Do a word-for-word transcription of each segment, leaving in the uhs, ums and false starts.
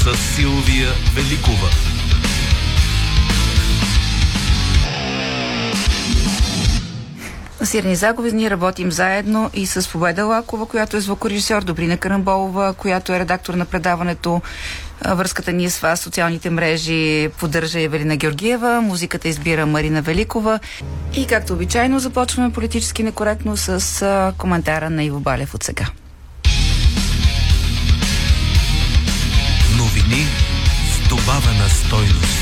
с Силвия Великова. Сирни загуби, ние работим заедно и с Победа Лакова, която е звукорежисьор, Добрина Карамболова, която е редактор на предаването. Връзката ни е с вас, социалните мрежи поддържа Евелина Георгиева, музиката избира Марина Великова. И както обичайно започваме политически некоректно с коментара на Иво Балев от сега. Новини с добавена стойност.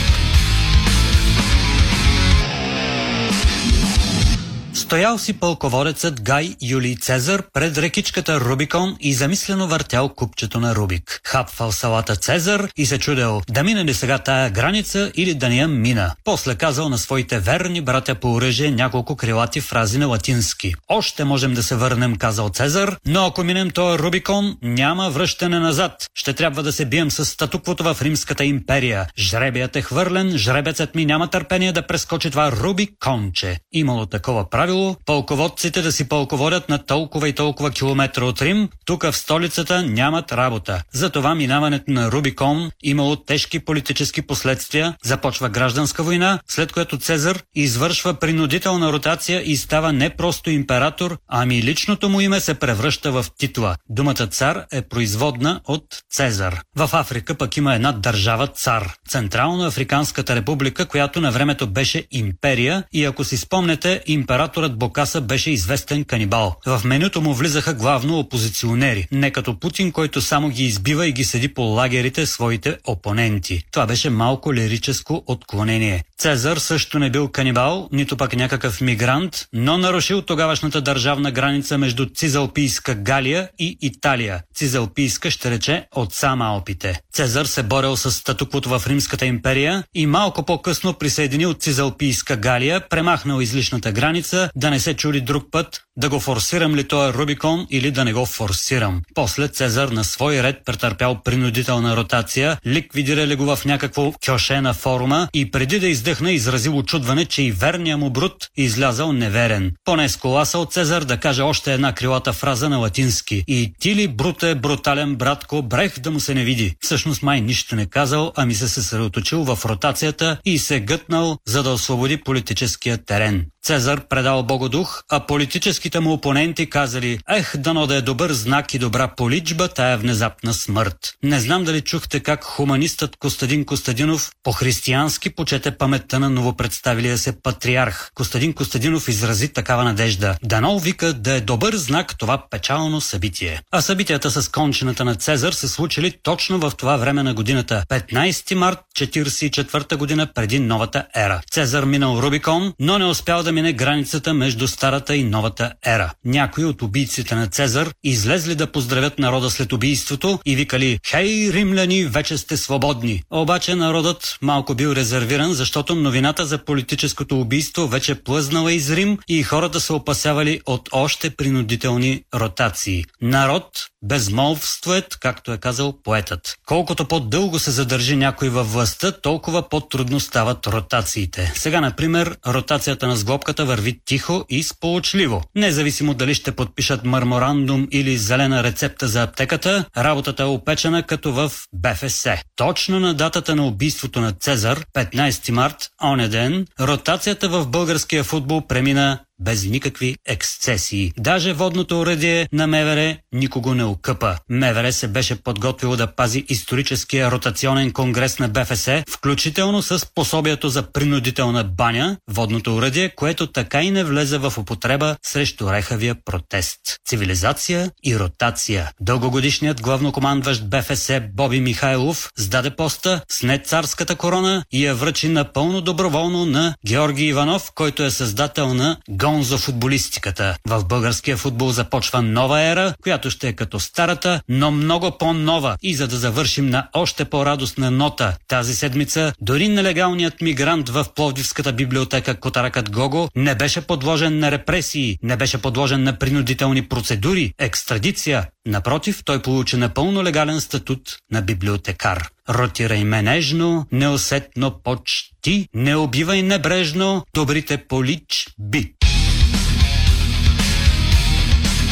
Стоял си пълководецът Гай Юлий Цезар пред рекичката Рубикон и замислено въртял купчето на Рубик. Хапвал салата Цезар и се чудел да мине ли сега тая граница или да не я мина. После казал на своите верни братя по оръжие няколко крилати фрази на латински. Още можем да се върнем, казал Цезар, но ако минем този Рубикон, няма връщане назад. Ще трябва да се бием с статуквото в Римската империя. Жребият е хвърлен, жребецът ми няма търпение да прескочи това Рубиконче. Имало такова правило пълководците да си пълководят на толкова и толкова километра от Рим, тук в столицата нямат работа. Затова минаването на Рубикон имало тежки политически последствия, започва гражданска война, след което Цезар извършва принудителна ротация и става не просто император, ами личното му име се превръща в титла. Думата цар е производна от Цезар. В Африка пък има една държава цар, Централно-Африканската република, която на времето беше империя и ако си спомнете, император Бокаса беше известен канибал. В менюто му влизаха главно опозиционери, не като Путин, който само ги избива и ги седи по лагерите своите опоненти. Това беше малко лирическо отклонение. Цезар също не бил канибал, нито пък някакъв мигрант, но нарушил тогавашната държавна граница между Цизалпийска Галия и Италия. Цизалпийска ще рече от сама Алпите. Цезар се борел с статуквото в Римската империя и малко по-късно присъединил Цизалпийска Галия, премахнал излишната граница, да не се чуди друг път, да го форсирам ли този Рубикон или да не го форсирам. После Цезар на свой ред претърпял принудителна ротация, ликвидирали го в някакво кьоше на форума и преди да издъхне изразил очудване, че и верният му Брут излязал неверен. Поне сколасал Цезар да каже още една крилата фраза на латински. И ти ли, Бруте, брутален братко, брех да му се не види. Всъщност май нищо не казал, ами се съсредоточил в ротацията и се гътнал, за да освободи политическия терен. Цезар предал богодух, а политическите му опоненти казали: ех, дано да е добър знак и добра поличба тая внезапна смърт. Не знам дали чухте как хуманистът Костадин Костадинов по-християнски почете паметта на новопредставилия се патриарх. Костадин Костадинов изрази такава надежда. Дано, вика, да е добър знак това печално събитие. А събитията с кончината на Цезар се случили точно в това време на годината. петнайсети март четирийсет и четвърта година преди новата ера. Цезар минал Рубикон, но не успял да мине границата между старата и новата ера. Някои от убийците на Цезар излезли да поздравят народа след убийството и викали: хей, римляни, вече сте свободни. Обаче народът малко бил резервиран, защото новината за политическото убийство вече плъзнала из Рим и хората се опасявали от още принудителни ротации. Народ безмолвствует, както е казал поетът. Колкото по-дълго се задържи някой във властта, толкова по-трудно стават ротациите. Сега, например, ротацията на сглобката върви тихо и сполучливо. Независимо дали ще подпишат меморандум или зелена рецепта за аптеката, работата е опечена като в БФС. Точно на датата на убийството на Цезар, петнайсети март, оня ден, ротацията в българския футбол премина без никакви ексцесии. Даже водното оръдие на МВР никого не окъпа. МВР се беше подготвило да пази историческия ротационен конгрес на БФС, включително с пособието за принудителна баня, водното оръдие, което така и не влезе в употреба срещу рехавия протест. Цивилизация и ротация. Дългогодишният главнокомандващ БФС Боби Михайлов сдаде поста, сне царската корона и я връчи напълно доброволно на Георги Иванов, който е създател на гонзо футболистиката. В българския футбол започва нова ера, която ще е като старата, но много по-нова. И за да завършим на още по-радостна нота, тази седмица дори нелегалният мигрант в Пловдивската библиотека Котаракът Гого не беше подложен на репресии, не беше подложен на принудителни процедури, екстрадиция. Напротив, той получи напълно легален статут на библиотекар. Ротирай ме нежно, неусетно почти, не убивай небрежно, добрите поличби.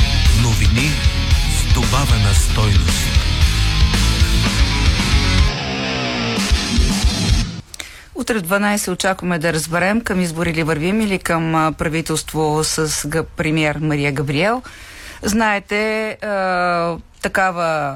Новини с добавена стойност. Утре в дванайсет очакваме да разберем към избори ли вървим или към правителство с премиер Мария Габриел. Знаете, а, такава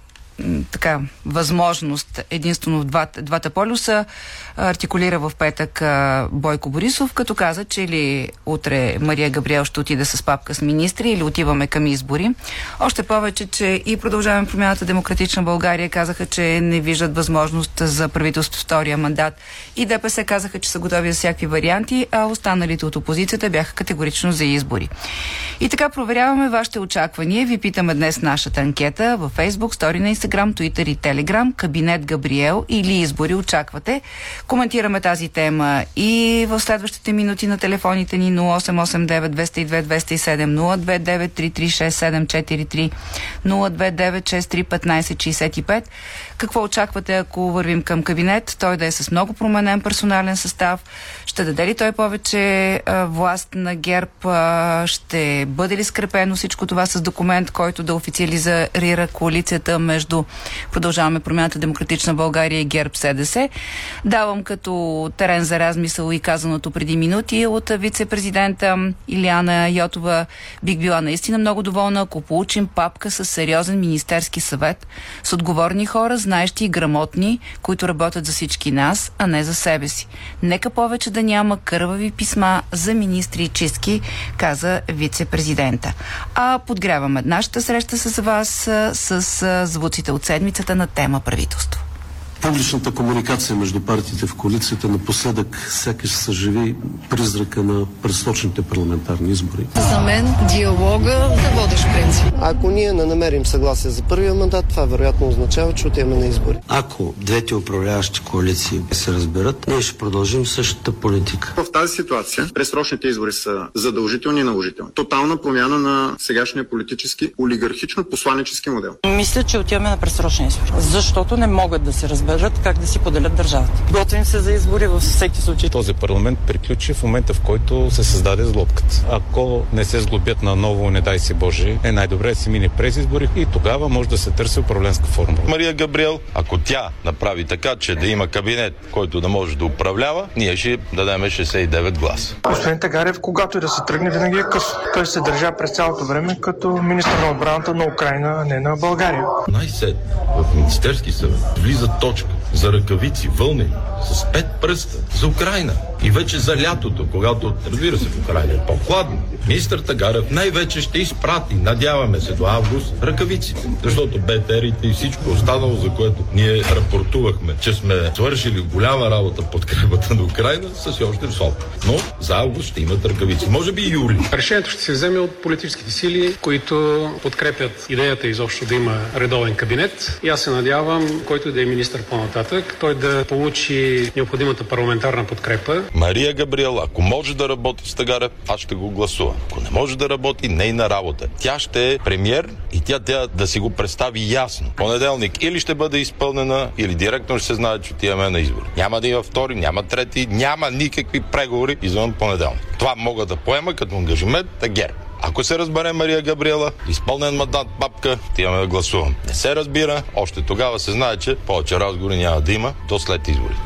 така, възможност единствено в двата, двата полюса артикулира в петък Бойко Борисов, като каза, че или утре Мария Габриел ще отиде с папка с министри, или отиваме към избори. Още повече, че и Продължаваме промяната Демократична България казаха, че не виждат възможност за правителство втория мандат, и ДПС казаха, че са готови за всякакви варианти, а останалите от опозицията бяха категорично за избори. И така проверяваме вашите очаквания. Ви питаме днес нашата анкета във Facebook, стори на Instagram, Twitter и Telegram. Кабинет Габриел или избори очаквате? Коментираме тази тема и в следващите минути на телефоните ни нула осем осем девет двеста и две двеста и седем, нула две девет три три шест седем четири три, нула две девет шест три петнайсет шейсет и пет. Какво очаквате, ако вървим към кабинет? Той да е с много променен персонален състав. Ще даде ли той повече а, власт на ГЕРБ? А, ще бъде ли скрепено всичко това с документ, който да официализира коалицията между Продължаваме промяната Демократична България и ГЕРБ СДС? Давам като терен за размисъл и казаното преди минути от вице-президента Илияна Йотова. Бих била наистина много доволна, ако получим папка с сериозен министерски съвет, с отговорни хора, знаещи и грамотни, които работят за всички нас, а не за себе си. Нека повече да няма кървави писма за министри и чистки, каза вице-президента. А подгряваме нашата среща с вас с, с звуците от седмицата на тема правителство. Публичната комуникация между партиите в коалицията напоследък сякаш съживи призрака на предсрочните парламентарни избори. За мен диалога е водещ принцип. Ако ние не намерим съгласие за първия мандат, това вероятно означава, че отиваме на избори. Ако двете управляващи коалиции се разберат, ние ще продължим същата политика. В тази ситуация предсрочните избори са задължителни и наложителни. Тотална промяна на сегашния политически олигархично-посланически модел. Мисля, че отиваме на предсрочни избори, защото не могат да се разберат как да си поделят държавата. Готвим се за избори във всеки случай. Този парламент приключи в момента, в който се създаде сглобката. Ако не се сглобят наново, не дай си Боже, е най-добре да се мине през избори и тогава може да се търси управленска формула. Мария Габриел, ако тя направи така, че да има кабинет, който да може да управлява, ние ще дадем шейсет и девет гласа. Господин Тагарев, когато и да се тръгне, винаги е късно. Той се държа през цялото време като министър на отбраната на Украйна, а не на България. Най-сетне в Министерски съвет влиза точка за ръкавици, вълни, с пет пръста за Украйна. И вече за лятото, когато, разбира се, в Украйна е по-хладно, министър Тагарев най-вече ще изпрати, надяваме се до август, ръкавиците. Защото БТР-ите и всичко останало, за което ние рапортувахме, че сме свършили голяма работа подкрепата на Украйна, са си още в срок. Но за август ще имат ръкавици. Може би и юли. Решението ще се вземе от политическите сили, които подкрепят идеята изобщо да има редовен кабинет. И аз се надявам, който да е министър по-нататък, той да получи необходимата парламентарна подкрепа. Мария Габриел, ако може да работи с Тагарев, аз ще го гласувам. Ако не може да работи, нейна работа. Тя ще е премиер и тя трябва да си го представи ясно. Понеделник или ще бъде изпълнена, или директно ще се знае, че отиваме на избори. Няма да има втори, няма трети, няма никакви преговори извън понеделник. Това мога да поема като ангажимент на ГЕРБ. Ако се разбере Мария Габриела, изпълнен мандат папка, отиваме да гласувам. Не се разбира, още тогава се знае, че повече разговори няма да има до след изборите.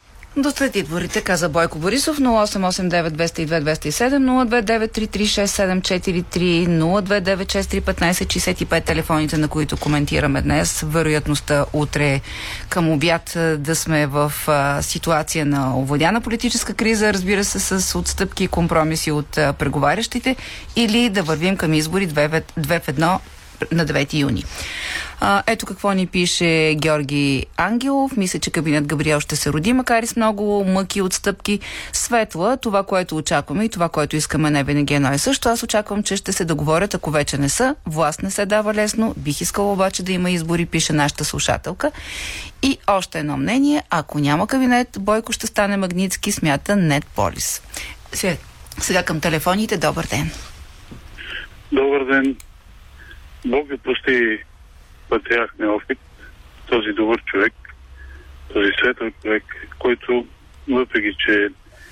До след изборите, каза Бойко Борисов. Нула осем осем девет двеста и две двеста и седем, нула две девет три три шест седем четири три, нула две девет шест три петнайсет шейсет и пет, телефоните, на които коментираме днес. Вероятността утре към обяд да сме в а, ситуация на овладяна политическа криза, разбира се, с отстъпки и компромиси от а, преговарящите, или да вървим към избори две в едно на девети юни. А, ето какво ни пише Георги Ангелов. Мисля, че кабинет Габриел ще се роди, макар и с много мъки, отстъпки. Светла, това, което очакваме и това, което искаме, не винаги едно и също. Аз очаквам, че ще се договорят, ако вече не са. Власт не се дава лесно. Бих искала обаче да има избори, пише нашата слушателка. И още едно мнение. Ако няма кабинет, Бойко ще стане Магнитски, смята Нетполис. Сега, сега към телефоните. Добър ден. Добър ден. Бог ви прости патриарх Неофит, този добър човек, този светъл човек, който, въпреки че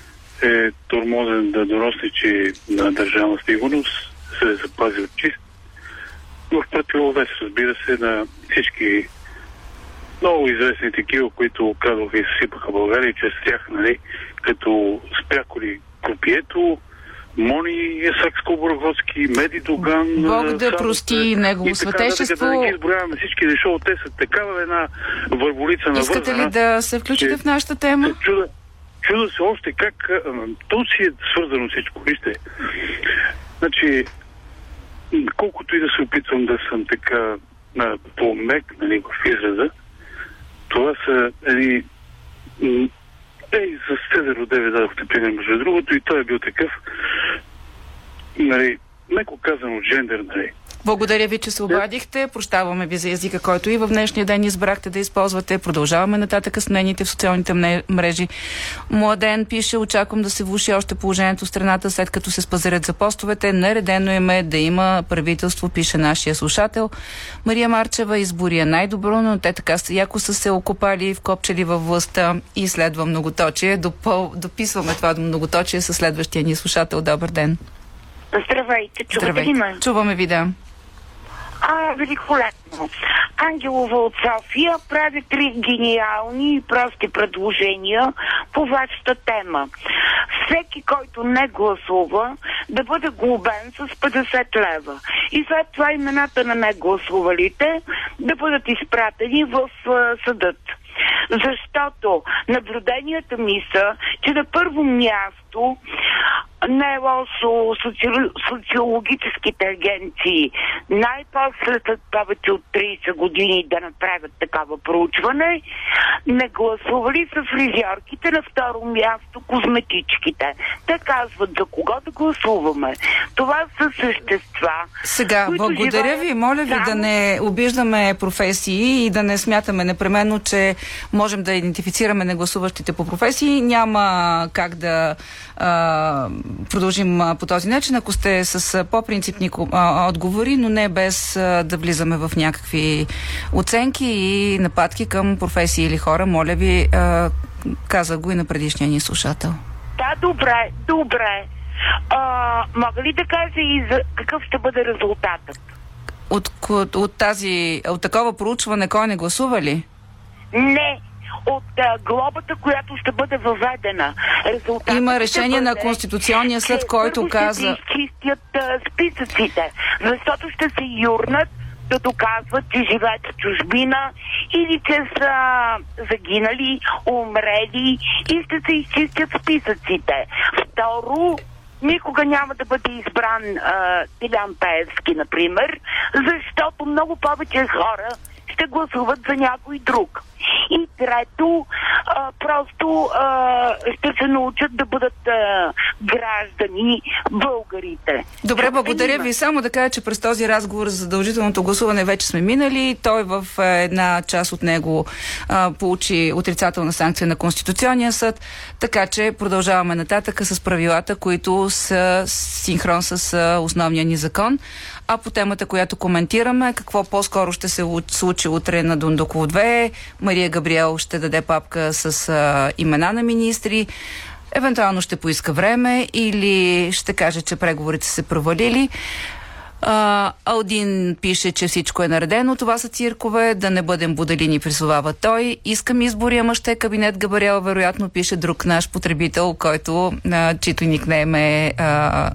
е тормозен да доросничи на държавна сигурност, се е запазил чист, в противовес, разбира се, на всички много известни такива, които казваха и съсипаха България, че с тях, нали, като спряколи Крупието, Мони Сакско-Бургоцки, Меди Доган... Бог да прости негово светещество. Да не ги изброяваме всички, защото те са такава една върволица на Искате ли да се включите в нашата тема? Чуда, чуда се още как... То си е свързано всичко. Вижте, значи, колкото и да се опитвам да съм така по-мек, нали, в израза, това са едни... Ей, с Цезар Родеве дадохте пример, между другото, и той е бил такъв, нали, меко казано джендер, нали. Благодаря ви, че се обадихте. Прощаваме ви за езика, който и в днешния ден избрахте да използвате. Продължаваме нататък с мнените в социалните мрежи. Младен пише: очаквам да се влоши още положението в страната, след като се спазарят за постовете. Наредено им е да има правителство, пише нашия слушател. Мария Марчева: избори е най-добро, но те така яко са се окопали, вкопчали във властта и следва многоточие. Допъл... Дописваме това до многоточие със следващия ни слушател. Добър ден. Здравейте, чувате ли ме? Чуваме ви, да. А, великолепно. Ангелова от София прави три гениални и прости предложения по вашата тема. Всеки, който не гласува, да бъде глобен с петдесет лева. И след това имената на негласувалите да бъдат изпратени в uh, съдът. Защото наблюденията ми са, че на първо място не е лошо соци... социологическите агенции най-после след повече от трийсет години да направят такава проучване. Не гласували са фризьорките, на второ място козметичките. Те казват за кого да гласуваме. Това са същества. Сега, благодаря живеят... ви. Моля ви само... да не обиждаме професии и да не смятаме непременно, че можем да идентифицираме негласуващите по професии. Няма как да а, продължим а, по този начин, ако сте с по-принципни а, отговори, но не без а, да влизаме в някакви оценки и нападки към професии или хора. Моля ви, а, каза го и на предишния ни слушател. Да, добре, добре. А, мога ли да кажа и за какъв ще бъде резултатът? От, от, от тази, от такова проучване кой не гласува ли? Не, от а, глобата, която ще бъде въведена. Резултатът има решение бъде, на Конституционния съд, който каза... ще изчистят а, списъците, защото ще се юрнат да доказват, че живеят в чужбина или че са загинали, умрели и ще се изчистят списъците. Второ, никога няма да бъде избран а, Делян Пеевски, например, защото много повече хора ще гласуват за някой друг. И трето, а, просто а, ще се научат да бъдат а, граждани българите. Добре, благодаря ви. Само да кажа, че през този разговор за задължителното гласуване вече сме минали. Той в една част от него а, получи отрицателна санкция на Конституционния съд, така че продължаваме нататък с правилата, които са синхрон с а, основния ни закон. А по темата, която коментираме, какво по-скоро ще се случи утре на Дондуков две, Мария Габриел ще даде папка с а, имена на министри, евентуално ще поиска време или ще каже, че преговорите са се провалили. А, Алдин пише, че всичко е наредено. Това са циркове, да не бъдем будалини, призовава той. Искам избори, ама ще кабинет Габриел, вероятно пише друг наш потребител, който, а, чийто никнейм е а,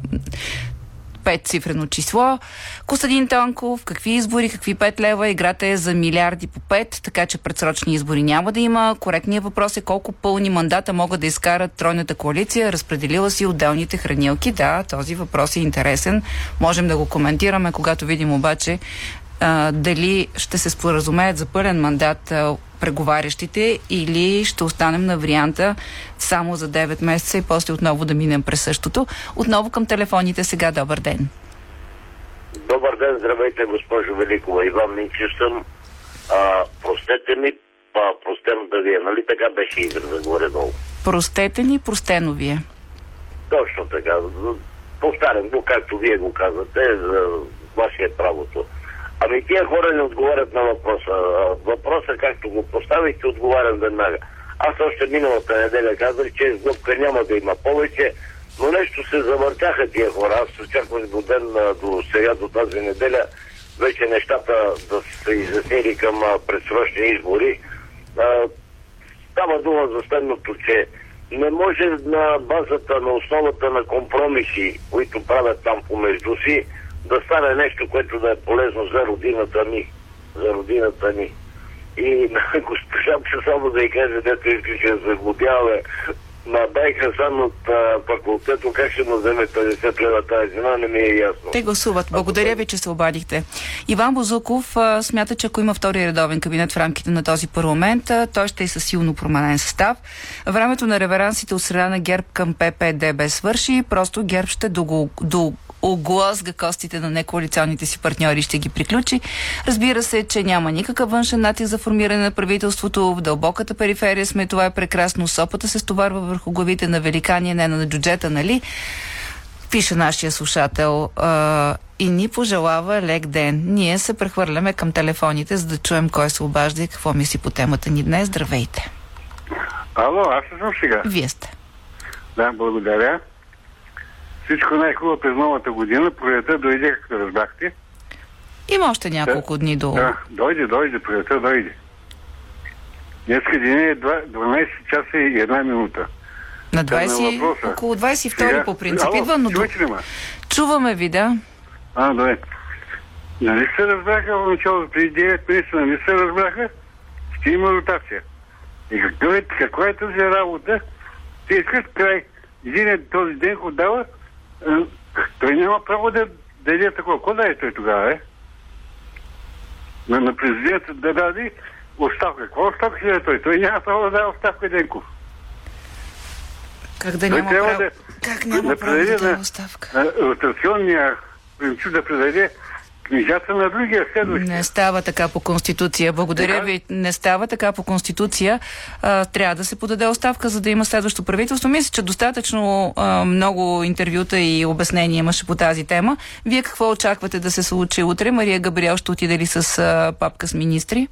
петцифрено число. Костадин Тонков: какви избори, какви пет лева, играта е за милиарди по пет, така че предсрочни избори няма да има. Коректният въпрос е колко пълни мандата могат да изкарат тройната коалиция, разпределила си отделните хранилки. Да, този въпрос е интересен. Можем да го коментираме, когато видим обаче а, дали ще се споразумеят за пълен мандат а, преговарящите или ще останем на варианта само за девет месеца и после отново да минем през същото. Отново към телефоните сега. Добър ден. Добър ден, здравейте, госпожо Великова. Иван Минчев съм. А, простете ми, а, простено да вие, нали така беше израза горе-долу? Простете ни, простено вие. Точно така. Повтарям го, както вие го казвате, за ваше е правото. Ами тия хора не отговарят на въпроса. Въпроса, както го поставихте, отговарям веднага. Аз още миналата неделя казах, че сглобка няма да има повече, но нещо се завъртяха тия хора. Аз очаквах до ден, до сега, до тази неделя, вече нещата да се изяснили към предсрочни избори. А, става дума за следното, че не може на базата, на основата на компромиси, които правят там помежду си, да стане нещо, което да е полезно за родината ми. За родината ни. И на госпожа само да й каже, дето иска, че се заглобяваме на Байка сам от а, факултето, как ще му вземе петдесет лева тази цена, не ми е ясно. Те гласуват. Благодаря ви, че се обадихте. Иван Бозуков а, смята, че ако има втори редовен кабинет в рамките на този парламент, а, той ще е със силно променен състав. Времето на реверансите от страна на ГЕРБ към П П Д Б свърши, просто ГЕРБ ще до, до оглазга костите на некоалиционните си партньори и ще ги приключи. Разбира се, че няма никакъв външен натиск за формиране на правителството. В дълбоката периферия сме, това е прекрасно. Сопата се стоварва върху главите на великани, не на джуджета, нали? Пише нашия слушател а, и ни пожелава лек ден. Ние се прехвърляме към телефоните, за да чуем кой се обажда и какво мисли по темата ни днес. Здравейте! Ало, аз съм сега. Вие сте. Да, благодаря. Всичко най-хубаво през новата година. Пролета дойде, както разбрахте. Има още няколко да, дни до... Да, дойде, дойде, пролета дойде. Днеска ден е дванайсет часа и една минута. На двайсет, около двайсет и втори сега... по принцип. Ало, идва, но... чувате ли ма? Чуваме ви, да. А, добре. Нали се разбраха в началото, преди девет месеца, нали се разбраха? Ще има ротация. И какво е, какво е тази работа? Те искат край. Един този ден го дава, той няма право да даде такова. Какво даде той тогава, е? На, на президента да даде оставка. Какво оставка ще даде той? Той няма право да даде оставка, Денков. Как да няма право? право? Да, как няма да право да даде оставка? На ротационния принцип да предаде книжата на другия следващия. Не става така по Конституция. Благодаря така? ви. Не става така по Конституция. А, трябва да се подаде оставка, за да има следващо правителство. Мисля, че достатъчно а, много интервюта и обяснения имаше по тази тема. Вие какво очаквате да се случи утре? Мария Габриел ще отиде ли с а, папка с министри?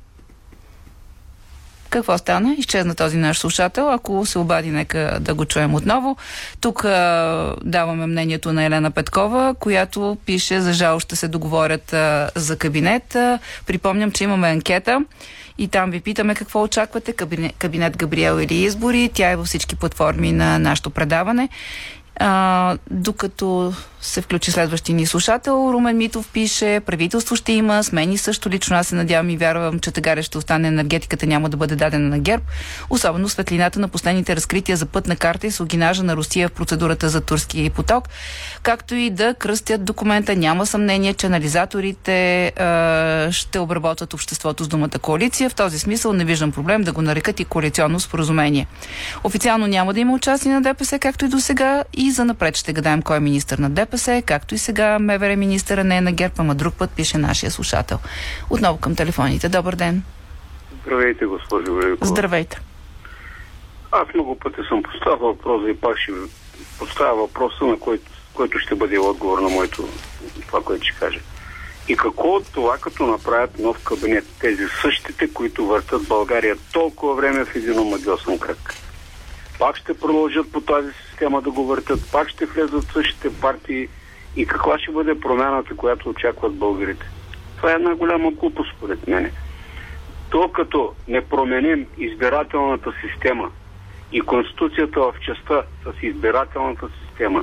Какво стана? Изчезна този наш слушател. Ако се обади, нека да го чуем отново. Тук а, даваме мнението на Елена Петкова, която пише: за жал ще се договорят а, за кабинет. А, припомням, че имаме анкета и там ви питаме какво очаквате. Кабинет, кабинет Габриел или избори. Тя е във всички платформи на нашето предаване. А, докато се включи следващия ни слушател, Румен Митов пише: правителство ще има, смени също. Лично аз се надявам и вярвам, че тегаре ще остане, енергетиката няма да бъде дадена на ГЕРБ. Особено светлината на последните разкрития за пътна карта и слугинажа на Русия в процедурата за турския поток, както и да кръстят документа. Няма съмнение, че анализаторите а, ще обработват обществото с думата коалиция. В този смисъл не виждам проблем да го нарекат и коалиционно споразумение. Официално няма да има участие на Д П С, както и до сега, и за напред ще гадаем кой е министър на Д П С, както и сега М В Р министъра не е на ГЕРБ, ама друг път, пише нашия слушател. Отново към телефоните. Добър ден. Здравейте, госпожо Великова. Здравейте. Аз много пъти съм поставил въпроса и пак ще поставя въпроса, на който, който ще бъде отговор на моето това, което ще кажа. И какво от това, като направят нов кабинет? Тези същите, които въртат България толкова време в един омагьосан кръг. Пак ще продължат по тази система да го въртат, пак ще влезат същите партии и каква ще бъде промяната, която очакват българите. Това е една голяма глупост, според мене. То като не променим избирателната система и Конституцията в частта с избирателната система,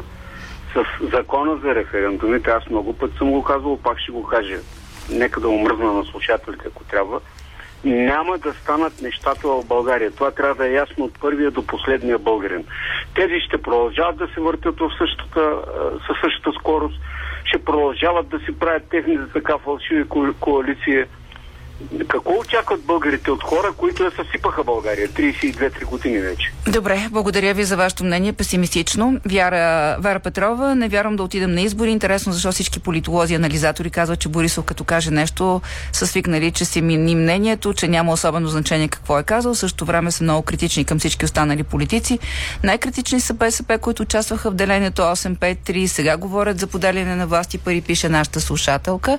с закона за референдумите, аз много път съм го казвал, пак ще го кажа. Нека да умръзна на слушателите, ако трябва. Няма да станат нещата в България. Това трябва да е ясно от първия до последния българин. Тези ще продължават да се въртят в същата, със същата скорост, ще продължават да си правят техните така фалшиви коалиции. Какво очакват българите от хора, които я съсипаха България трийсет и две-три години вече? Добре, благодаря ви за вашето мнение, песимистично. Вяра, Вера Петрова: не вярвам да отидем на избори. Интересно защо всички политолози и анализатори казват, че Борисов като каже нещо са свикнали, че си мини мнението, че няма особено значение какво е казал. В същото време са много критични към всички останали политици. Най-критични са Б С П, които участваха в делението осем пет три. Сега говорят за поделяне на власти пари, пише нашата слушателка.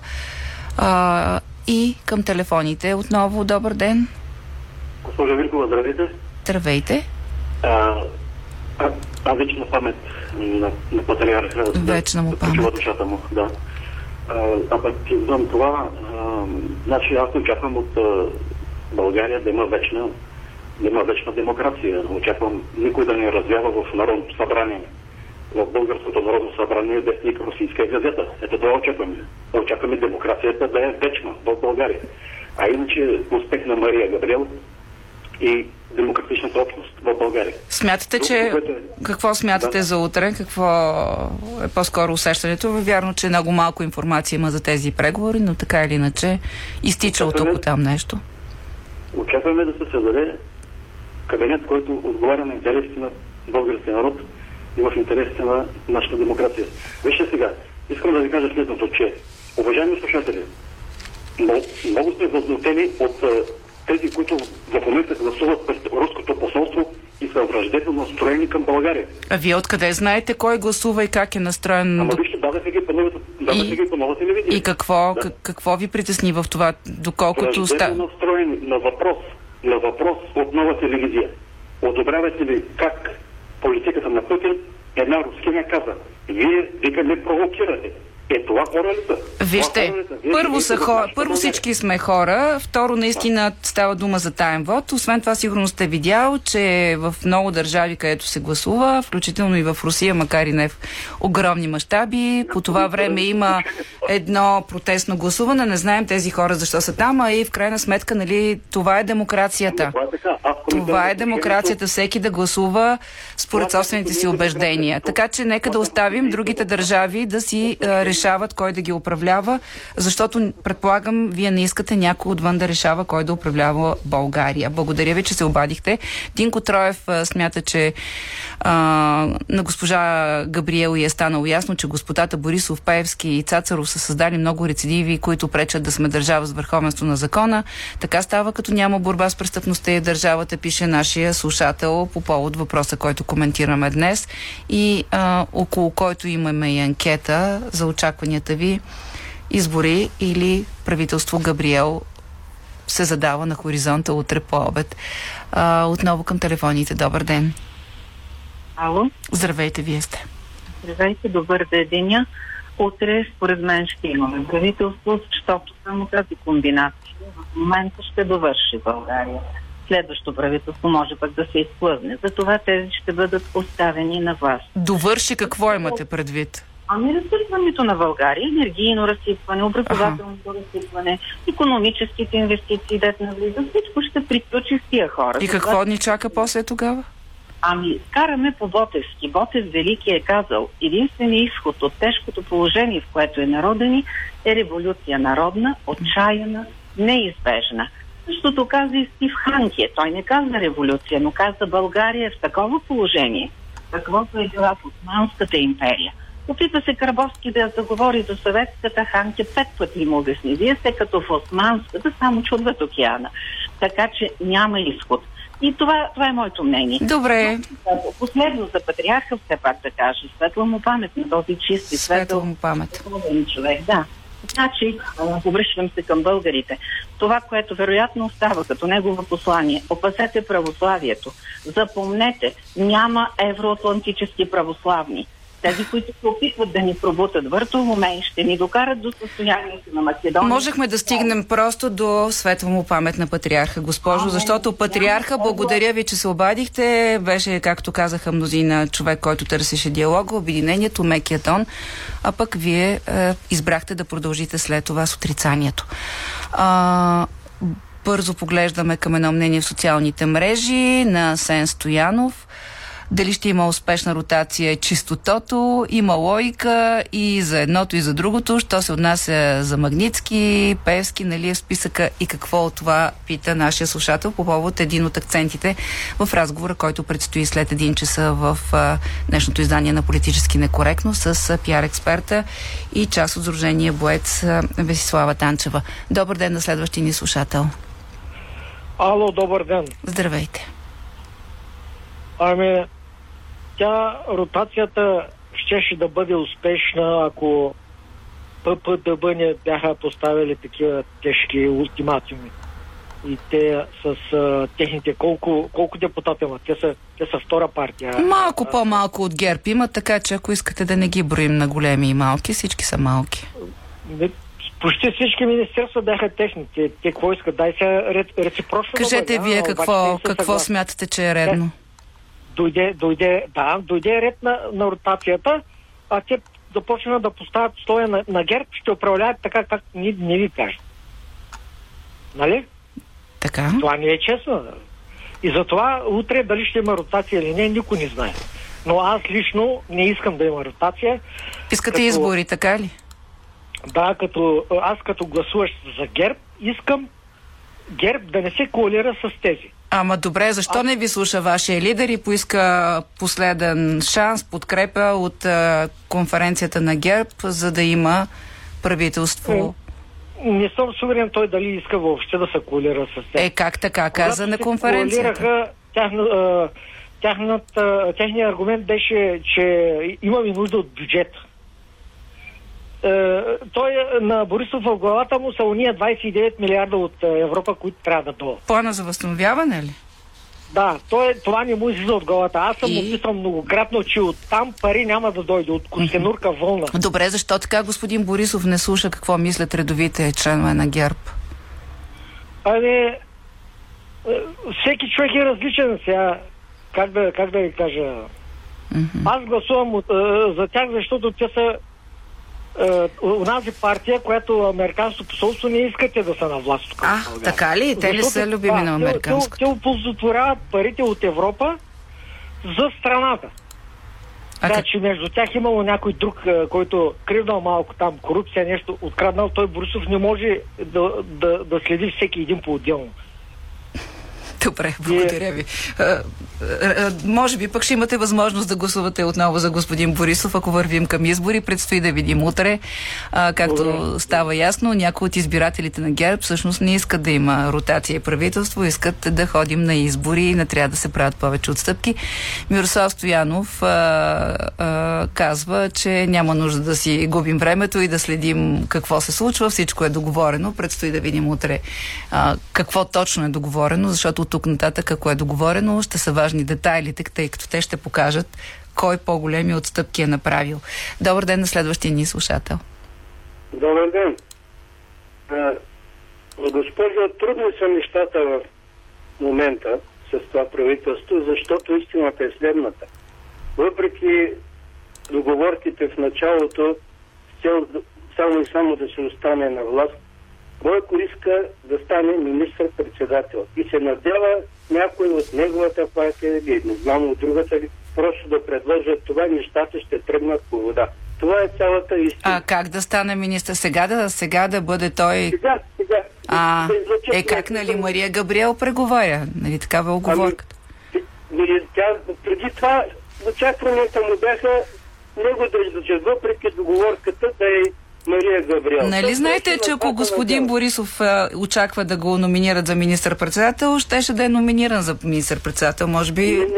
А, И към телефоните отново. Добър ден. Госпожа Великова, здравейте. Здравейте. А, а, а вечна памет на, на патриарха. Вечна му памет. Почува душата му, да. А, а пък знам това, а, значи аз очаквам от а, България да има вечна има вечна демокрация. Очаквам никой да не развява в Народното събрание, в Българското народно събрание вестник Русийска газета. Ето това очакваме. Очакваме демокрацията да е вечна в България. А иначе успех на Мария Габриел и демократичната общност в България. Смятате, че... Какво смятате да. за утре? Какво е по-скоро усещането? Вярно, че много малко информация има за тези преговори, но така или иначе изтича от тук там нещо. Очакваме да се създаде кабинет, който отговаря на интересите на българския народ и в интересите на нашата демокрация. Вижте сега, искам да ви кажа следното, че, уважаеми слушатели, много сте възмутени от тези, които в момента гласуват пред руското посолство и са враждебно настроени към България. А вие откъде знаете кой гласува и как е настроен? Ама вижте, дадаха ги по новата, дадаха ги по новата телевизия. И какво, да. какво ви притесни в това, доколкото... Враждебно настроени на въпрос, на въпрос от нова телевизия. Одобрявате ли как политиката на Путин, една рускиня каза, вие, вика, не провокирате. Е, това хора ли са? Вижте, първо, са хора, първо всички сме хора, второ наистина става дума за таен вод. Освен това сигурно сте видял, че в много държави, където се гласува, включително и в Русия, макар и не в огромни мащаби, по това време има едно протестно гласуване. Не знаем тези хора защо са там, а и в крайна сметка, нали, това е демокрацията. Това е демокрацията, всеки да гласува според собствените си убеждения. Така че нека да оставим другите държави да си решават кой да ги управлява, защото предполагам, вие не искате някой отвън да решава кой да управлява България. Благодаря ви, че се обадихте. Динко Троев а, смята, че а, на госпожа Габриел и е станало ясно, че господата Борисов, Пеевски и Цацаров са създали много рецидиви, които пречат да сме държава с върховенство на закона. Така става, като няма борба с престъпността и държавата, пише нашия слушател по повод въпроса, който коментираме днес и а, около който имаме и анкета за очакванията ви. Избори или правителство Габриел се задава на хоризонта утре по обед. А, отново към телефоните. Добър ден. Ало. Здравейте, вие сте. Здравейте, добър деня. Утре според мен ще имаме правителство, защото само тази комбинация в момента ще довърши България. Следващото правителство може пък да се изплъзне. Затова тези ще бъдат оставени на власт. Довърши какво имате предвид? Ами разсипването на България, енергийно разсипване, образователното ага. разсипване, икономическите инвестиции, дет навлизат, всичко ще приключи с тия хора. И какво ни чака после тогава? Ами, караме по Ботевски. Ботев Велики е казал, единственият изход от тежкото положение, в което е народа ни, е революция народна, отчаяна, неизбежна. Същото каза и Стив Ханке. Той не каза революция, но каза България в такова положение, каквото е била в Османската империя. Опитва се Карбовски да заговори за съветската, Ханке пет пъти му обясни. Вие сте като в Османската, само че отвъд океана. Така че няма изход. И това, това е моето мнение. Добре. Последно за патриарха, все пак да кажа, светла му памет на този чист и светъл му памет. човек. Да. Значи, обръщам се към българите. Това, което вероятно остава като негово послание, опасете православието. Запомнете, няма евроатлантически православни. Тези, които се опитват да ни пробутат въртово уме, ще ни докарат до състоянието на Македония. Можехме да стигнем просто до светла му памет на патриарха, госпожо, защото патриарха, благодаря ви, че се обадихте, беше, както казаха мнозина, човек, който търсеше диалога, обединението, мекия тон, а пък вие е, избрахте да продължите след това с отрицанието. А, бързо поглеждаме към едно мнение в социалните мрежи на Сен Стоянов. Дали ще има успешна ротация е чистотото, има логика и за едното и за другото. Що се отнася за Магнитски, Пеевски, нали е в списъка и какво от това, пита нашия слушател по повод един от акцентите в разговора, който предстои след един часа в а, днешното издание на Политически некоректно с а, пиар експерта и част от Сдружение Боец а, Весислава Танчева. Добър ден на следващия ни слушател. Ало, добър ден. Здравейте. Ами, тя, ротацията щеше да бъде успешна, ако ППДБ не бяха поставили такива тежки ултиматуми. И те с а, техните, колко, колко депутати имат? Те са, те са втора партия. Малко а, по-малко от ГЕРБ имат, така че ако искате да не ги броим на големи и малки, всички са малки. Почти всички министерства бяха техни. Те, те какво искат? Дай сега реципрочно. Кажете да бъде, вие а, какво, какво смятате, че е редно? Дойде, дойде, да, дойде ред на, на ротацията, а те започнат да поставят стоя на, на ГЕРБ, ще управляват така, как ни, не ви кажат. Нали? Така. Това не е честно. И затова утре дали ще има ротация или не, никой не знае. Но аз лично не искам да има ротация. Искате като... избори, така ли? Да, като аз като гласуваш за ГЕРБ, искам ГЕРБ да не се коалира с тези. Ама добре, защо а... не ви слуша вашия лидер и поиска последен шанс, подкрепа от а, конференцията на ГЕРБ, за да има правителство? Не, не съм сигурен той дали иска въобще да се коалира с тези. Е, как така? Каза на конференцията. Тяхна, а, тяхната, техният аргумент беше, че имаме нужда от бюджет. Uh, той на Борисов в главата му са уния двайсет и девет милиарда от uh, Европа, които трябва да дойдат. Плана за възстановяване ли? Да, той, това не му излиза от главата. Аз съм и... описал многократно, че от там пари няма да дойде, от Костенурка вълна. Добре, защо така господин Борисов не слуша какво мислят редовите членове на ГЕРБ? Ами, всеки човек е различен сега. Как да, как да ви кажа? Mm-hmm. Аз гласувам от, uh, за тях, защото те са онази партия, която американското посолство не искате да са на власт тук. А, така ли? Те ли са любими на американското? Те оползотворяват парите от Европа за страната. А така че между тях имало някой друг, който кривнал малко там корупция, нещо откраднал, той Борисов не може да, да, да следи всеки един по-отделно. Добре, благодаря ви. А, а, а, може би пък ще имате възможност да гласувате отново за господин Борисов, ако вървим към избори. Предстои да видим утре. А, както добре. Става ясно, някои от избирателите на ГЕРБ всъщност не искат да има ротация и правителство, искат да ходим на избори и не трябва да се правят повече отстъпки. Мирослав Стоянов а, а, казва, че няма нужда да си губим времето и да следим какво се случва. Всичко е договорено. Предстои да видим утре а, какво точно е договорено, защото тук нататък, ако е договорено, ще са важни детайлите, тъй като те ще покажат кой по-големи отстъпки е направил. Добър ден на следващия ни слушател. Добър ден. А, госпожо, трудни са нещата в момента с това правителство, защото истината е следната. Въпреки договорките в началото, с цел само и само да се остане на власт, Бойко иска да стане министър-председател и се надява някой от неговата партия или не знам от другата ли, просто да предложат това, нещата ще тръгнат по вода. Това е цялата истина. А как да стане министър? Сега да, сега да бъде той... Сега, сега. А, да е как, нали, Мария Габриел преговаря? Нали, такава оговорката? Ами, тя, преди това очакванията му бяха него да излучат, въпреки договорката да е Мария Габриел. Нали знаете, че ако господин Борисов а, очаква да го номинират за министър-председател, щеше да е номиниран за министър-председател, може би... Не,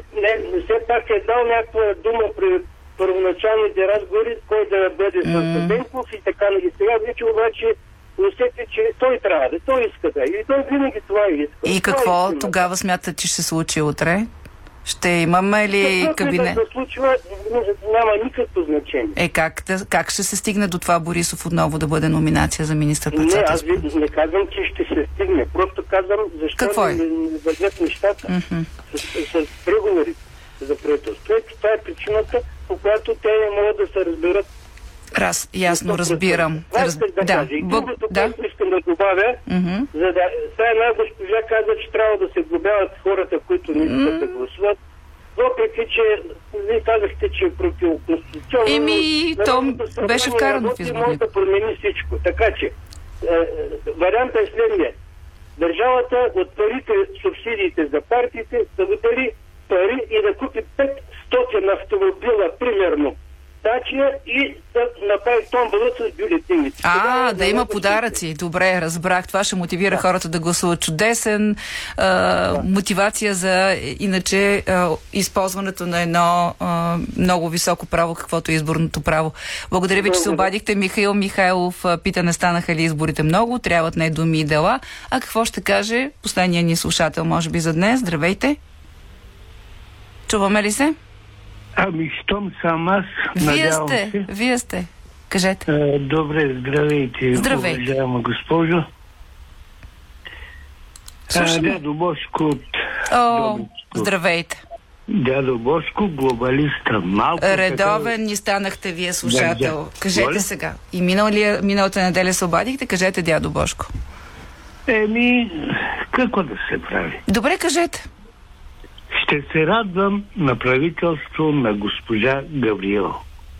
не, все пак е дал някаква дума при първоначалните разговори, кой да бъде с Денков и така. И сега вече обаче усети, че той трябва да, той иска да. И той винаги това иска. И какво тогава смятате, че ще се случи утре? Ще имаме ли кабинет? Да се случва, няма никакво значение. Е, как, да, как ще се стигне до това Борисов отново да бъде номинация за министър-председател? Не, аз не казвам, че ще се стигне. Просто казвам, защо какво е? не, не вървят нещата mm-hmm. с, с, с преговори за правителство. Ето, това е причината, по която те не могат да се разберат. Раз, ясно, разбирам. Раз... Да, да, да. И другото, да. което искам да добавя, mm-hmm. за да... Сега една госпожа каза, че трябва да се глобяват хората, които не искат mm-hmm. да гласуват, въпреки, че вие казахте, че е противоконституционно. Еми, то беше вкарано в изборник. Може да промени всичко. Така че, е, вариантът е следния. Държавата от парите, субсидиите за партиите, да дадели пари и да купи петстотин автомобила, примерно, Дачия и да направи томбола с бюлетините. А, да има подаръци. Добре, разбрах. Това ще мотивира да. хората да гласуват. Чудесен а, да. мотивация за иначе а, използването на едно а, много високо право, каквото е изборното право. Благодаря ви, че се обадихте. Михаил Михайлов пита, не станаха ли изборите много? Трябват не думи и дела. А какво ще каже последният ни слушател, може би за днес? Здравейте. Чуваме ли се? Ами, щом съм аз, Вие надявам сте, се. вие сте. Кажете. Добре, здравейте. Здравейте. Уважаема госпожо. Слушаме. Дядо Бошко от... О, здравейте. Дядо Бошко, глобалиста. Малко Редовен така... ни станахте вие слушател. Да, Кажете Моля? сега. И минал ли, миналата неделя се обадихте? Кажете, дядо Бошко. Еми, какво да се прави? Добре, кажете. Ще се радвам на правителство на госпожа Габриел.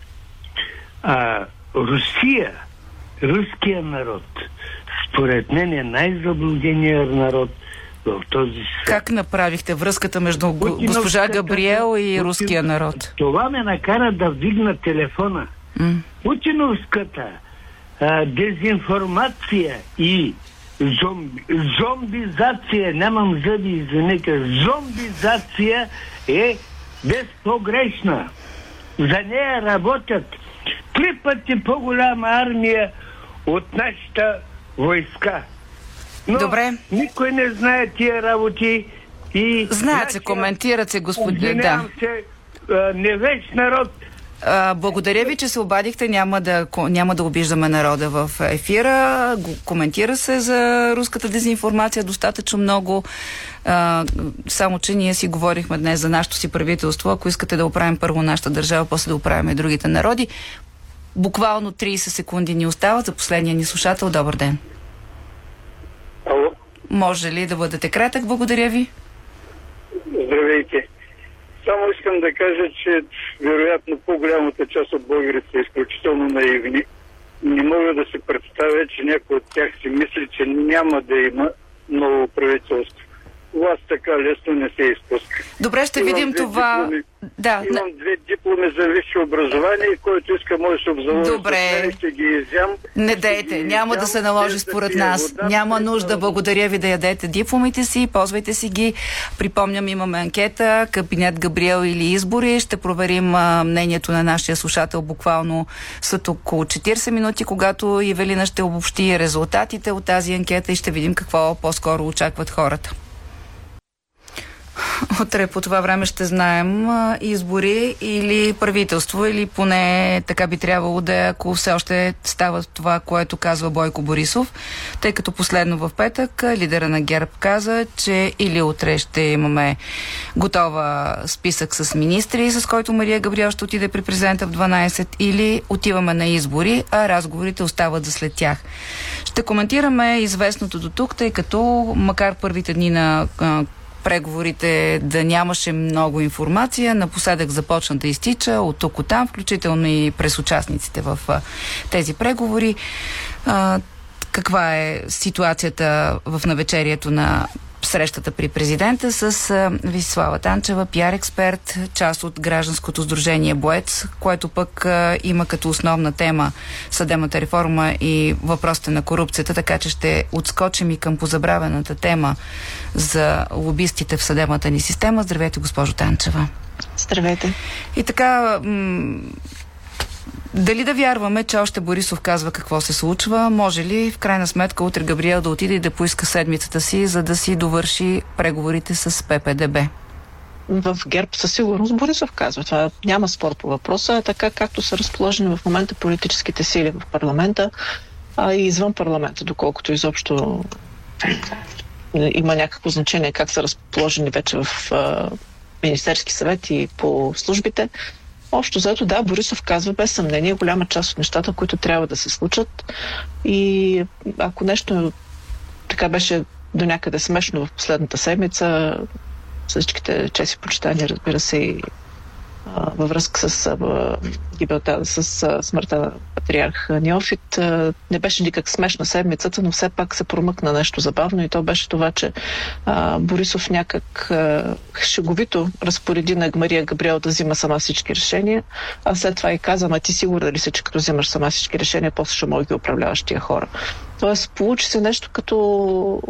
А Русия, руския народ, според мен е най-заблуденият народ в този свят. Как направихте връзката между госпожа Габриел и руския народ? Това ме накара да вдигна телефона. Mm. Путиновската а, дезинформация и зомби, зомбизация, нямам зъби, извинете, зомбизация е безпогрешна. За нея работят три пъти по-голяма армия от нашата войска. Но Добре. Никой не знае тия работи и... Знаят се, коментират се, господин. Да. се, а, невеж народ. А, благодаря ви, че се обадихте. Няма да, няма да обиждаме народа в ефира. Коментира се за руската дезинформация достатъчно много. А, само, че ние си говорихме днес за нашето си правителство. Ако искате да оправим първо нашата държава, после да оправим и другите народи. Буквално трийсет секунди ни остават за последния ни слушател. Добър ден. Ало? Може ли да бъдете кратък? Благодаря ви. Здравейте. Само искам да кажа, че вероятно по-голямата част от българите са изключително наивни. Не мога да се представя, че някой от тях си мисли, че няма да има ново правителство. Власт така лесно не се изпуска. Добре, ще имам видим това. Дипломи, да. Имам две дипломи за висше образование, и който иска може да се обзаводи. Добре. Ще ги изям. Не дейте, няма да се наложи според нас. Няма нужда, благодаря ви да ядете дипломите си, ползвайте си ги. Припомням, имаме анкета, кабинет Габриел или избори. Ще проверим а, мнението на нашия слушател буквално след около четирийсет минути, когато Евелина ще обобщи резултатите от тази анкета и ще видим какво по-скоро очакват хората. Утре по това време ще знаем а, избори или правителство, или поне така би трябвало да е, ако все още става това, което казва Бойко Борисов, тъй като последно в петък лидера на ГЕРБ каза, че или утре ще имаме готова списък с министри, с който Мария Габриел ще отиде при президента в дванайсет, или отиваме на избори, а разговорите остават за след тях. Ще коментираме известното до тук, тъй като макар първите дни на а, преговорите да нямаше много информация, напоследък започна да изтича от тук от там, включително и през участниците в а, тези преговори. А, каква е ситуацията в навечерието на срещата при президента с а, Весислава Танчева, пиар експерт, част от гражданското сдружение Боец, което пък а, има като основна тема съдебната реформа и въпросите на корупцията, така че ще отскочим и към позабравената тема за лобистите в съдебната ни система. Здравейте, госпожо Танчева. Здравейте. И така, м- дали да вярваме, че още Борисов казва какво се случва? Може ли в крайна сметка утре Габриел да отиде и да поиска седмицата си, за да си довърши преговорите с Пе Пе Де Бе? В ГЕРБ със сигурност Борисов казва. Това няма спор по въпроса. Така както са разположени в момента политическите сили в парламента, а и извън парламента, доколкото изобщо има някакво значение как са разположени вече в а, Министерски съвет и по службите. Общо заето, да, Борисов казва без съмнение голяма част от нещата, които трябва да се случат. И ако нещо така беше до някъде смешно в последната седмица, всичките чест и почитания, разбира се, и а, във връзка с, а, гибелта, с а, смъртта на патриарх Неофит, а, не беше никак смешна седмицата, но все пак се промъкна нещо забавно и то беше това, че а, Борисов някак а, шеговито разпореди на Мария Габриел да взима сама всички решения, а след това и каза, ама ти сигурна ли си, че като взимаш сама всички решения, после ще могат ги управляваш тия хора. Тоест, получи се нещо като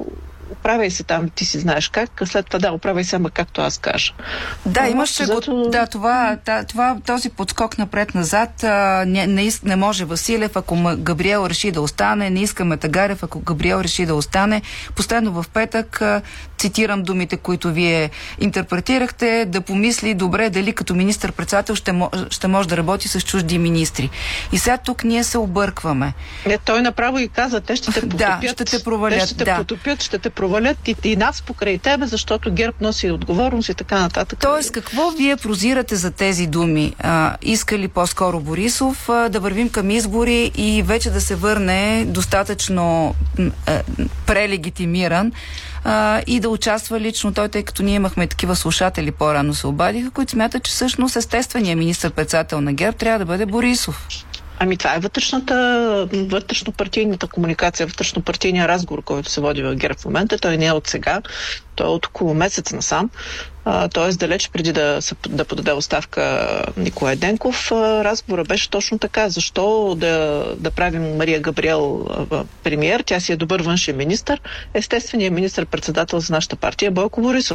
оправяй се там, ти си знаеш как, след това да, оправяй се, ама както аз кажа. Да, имаше зато... го, да, това, това, този подскок напред-назад а, не, не, не може Василев, ако Габриел реши да остане, не искаме Тагарев, ако Габриел реши да остане. Последно в петък, а, цитирам думите, които вие интерпретирахте, да помисли добре дали като министър-председател ще, ще може да работи с чужди министри. И сега тук ние се объркваме. Не, той направо и каза, те ще те потопят. Да, ще те провалят. Те ще те да. потопят, ще те провалят и, и нас покрай тебе, защото ГЕРБ носи отговорност и така нататък. Тоест, какво вие прозирате за тези думи? А, иска ли по-скоро Борисов а, да вървим към избори и вече да се върне достатъчно а, прелегитимиран а, и да участва лично той, тъй като ние имахме такива слушатели по-рано се обадиха, които смятат, че всъщност естественият министър-председател на ГЕРБ трябва да бъде Борисов. Ами това е вътрешната, вътрешно-партийната комуникация, вътрешно-партийния разговор, който се води в ГЕРБ в момента. Той не е от сега, той е от около месец насам. Т.е. далеч преди да, се, да подаде оставка Николай Денков, разговорът беше точно така. Защо да, да правим Мария Габриел премиер? Тя си е добър външен министър. Естественият министър-председател за нашата партия е Бойко Борисов.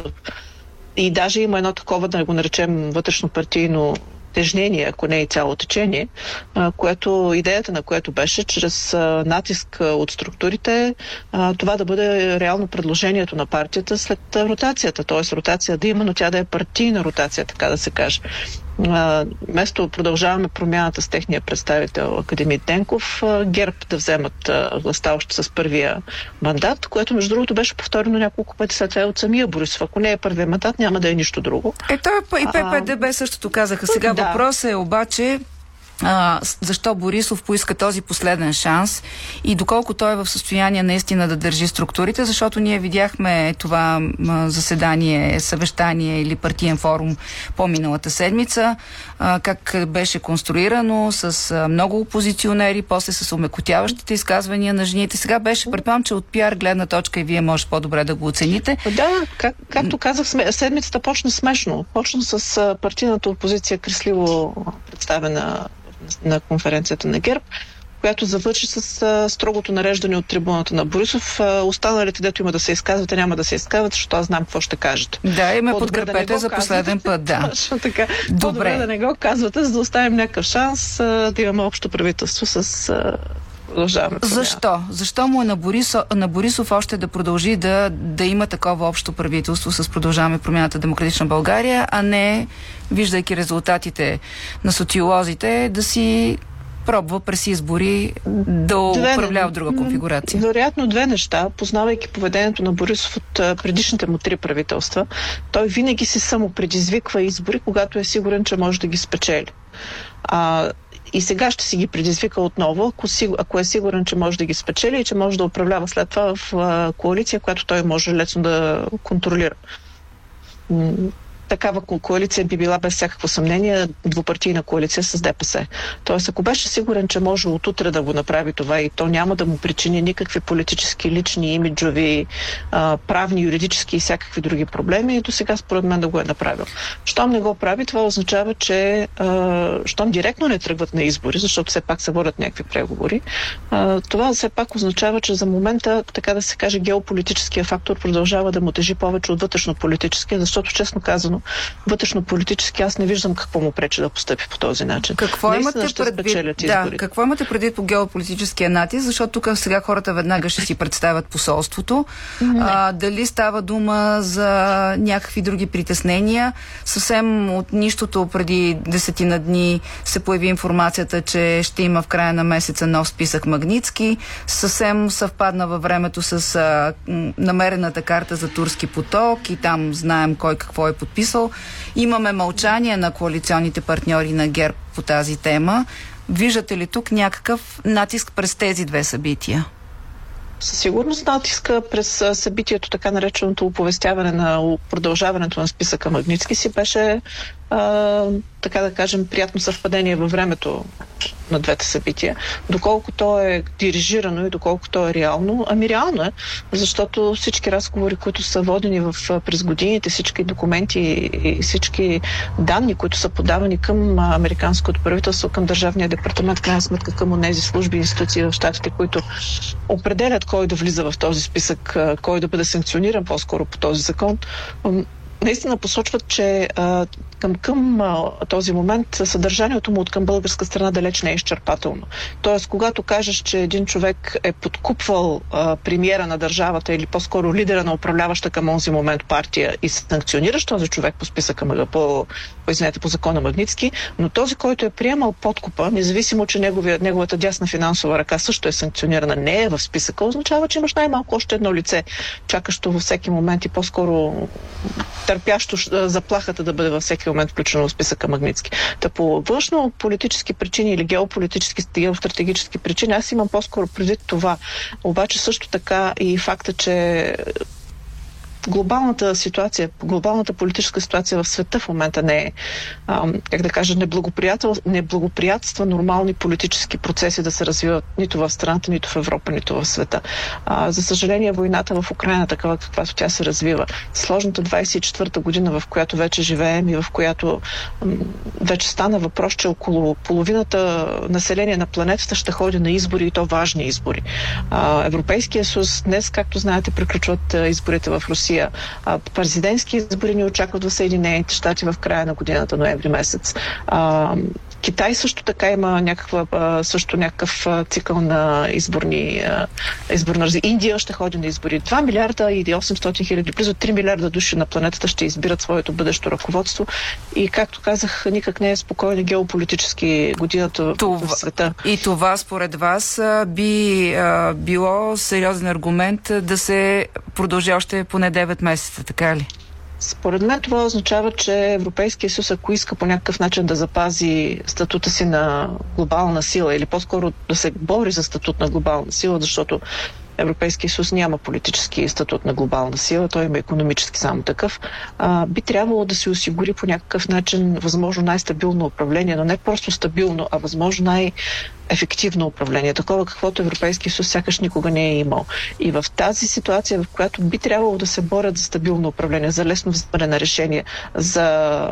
И даже има едно такова, да го наречем вътрешно-партийно тежнение, ако не и цяло течение, което, идеята на което беше чрез натиск от структурите това да бъде реално предложението на партията след ротацията. Т.е. ротация да има, но тя да е партийна ротация, така да се каже. Вместо продължаваме промяната с техния представител Академик Денков, ГЕРБ да вземат властта още с първия мандат, което между другото беше повторено няколко пъти след това от самия Борисов. Ако не е първия мандат, няма да е нищо друго. Е, той и ППДБ същото казаха. Сега да. Въпросът е обаче А, защо Борисов поиска този последен шанс и доколко той е в състояние наистина да държи структурите, защото ние видяхме това а, заседание, съвещание или партиен форум по-миналата седмица, а, как беше конструирано с а, много опозиционери, после с омекотяващите изказвания на жените. Сега беше, предполагам, че от пиар гледна точка и вие може по-добре да го оцените. Да, как, както казах, седмицата почна смешно. Почна с а, партийната опозиция кресливо представена на конференцията на ГЕРБ, която завърши с а, строгото нареждане от трибуната на Борисов. А, останалите, дето има да се изказвате, няма да се изказват, защото аз знам какво ще кажете. Да, и ме подкрепете да за последен път, да. Точно така. Добре. Да не го казвате, за да оставим някакъв шанс а, да имаме общо правителство с... А, продължаваме. Защо? Защо му е на Борисов, на Борисов още да продължи да, да има такова общо правителство с Продължаваме промяната Демократична България, а не, виждайки резултатите на социолозите, да си пробва през избори да управлява друга конфигурация? Вероятно две неща. Познавайки поведението на Борисов от предишните му три правителства, той винаги си самопредизвиква избори, когато е сигурен, че може да ги спечели. А И сега ще си ги предизвика отново, ако, си, ако е сигурен, че може да ги спечели и че може да управлява след това в а, коалиция, която той може лесно да контролира. М- такава коалиция би била без всякакво съмнение двупартийна коалиция с ДПС. Тоест, ако беше сигурен, че може от утре да го направи това и то няма да му причини никакви политически, лични, имиджови, а, правни, юридически и всякакви други проблеми, до сега според мен да го е направил. Щом не го прави, това означава, че а, щом директно не тръгват на избори, защото все пак се водят някакви преговори, а, това все пак означава, че за момента, така да се каже, геополитическия фактор продължава да му тежи повече от вътрешно-политическия, защото честно казано, вътрешно-политически аз не виждам какво му пречи да постъпи по този начин. Какво имате предвид? Да, какво имате предвид по геополитическия натиск? Защото тук сега хората веднага ще си представят посолството. А, дали става дума за някакви други притеснения? Съвсем от нищото преди десетина дни се появи информацията, че ще има в края на месеца нов списък Магнитски. Съвсем съвпадна във времето с а, намерената карта за Турски поток и там знаем кой какво е подписал. Имаме мълчание на коалиционните партньори на ГЕРБ по тази тема. Виждате ли тук някакъв натиск през тези две събития? Със сигурност натиска през събитието, така нареченото оповестяване на продължаването на списъка Магнитски си беше, а, така да кажем, приятно съвпадение във времето на двете събития. Доколко то е дирижирано и доколко то е реално, ами реално е, защото всички разговори, които са водени в, през годините, всички документи и всички данни, които са подавани към американското правителство, към Държавния департамент, крайна сметка към тези служби и институции в щатите, които определят кой да влиза в този списък, кой да бъде санкциониран по-скоро по този закон, наистина посочват, че а, към, към а, този момент съдържанието му от към българска страна далеч не е изчерпателно. Тоест, когато кажеш, че един човек е подкупвал а, премиера на държавата или по-скоро лидера на управляваща към онзи момент партия и санкционираш този човек по списъка по, по, извинете, по закона Магнитски, но този, който е приемал подкупа, независимо, че неговия, неговата дясна финансова ръка също е санкционирана, не е в списъка, означава, че имаш най-малко още едно лице, чакащо във всеки момент и по-скоро търпящо заплахата да бъде във всеки момент включено в списъка Магнитски. Та по външно-политически причини или геополитически, геостратегически причини, аз имам по-скоро предвид това. Обаче също така и факта, че глобалната ситуация, глобалната политическа ситуация в света в момента не е, а, как да кажа, неблагоприятства нормални политически процеси да се развиват нито в страната, нито в Европа, нито в света. А, за съжаление, войната в Украйна, такава каквато тя се развива, сложната двайсет и четвърта година, в която вече живеем и в която м- вече стана въпрос, че около половината население на планетата ще ходи на избори и то важни избори. А, Европейския съюз днес, както знаете, приключват изборите в Русия. Президентски избори ни очакват в Съединените щати в края на годината, ноември месец. А, Китай също така има някаква, също някакъв цикъл на изборни, изборна развитие. Индия ще ходи на избори. два милиарда и осемстотин хиляди, близо три милиарда души на планетата ще избират своето бъдещо ръководство. И както казах, никак не е спокойна геополитически годината това, в света. И това според вас би а, било сериозен аргумент да се продължи още поне девет месеца, така ли? Според мен това означава, че Европейския съюз, ако иска по някакъв начин да запази статута си на глобална сила или по-скоро да се бори за статут на глобална сила, защото Европейския съюз няма политически статут на глобална сила, той има икономически само такъв, а, би трябвало да се осигури по някакъв начин възможно най-стабилно управление, но не просто стабилно, а възможно най-ефективно управление, такова каквото Европейския съюз сякаш никога не е имал. И в тази ситуация, в която би трябвало да се борят за стабилно управление, за лесно вземане на решение, за,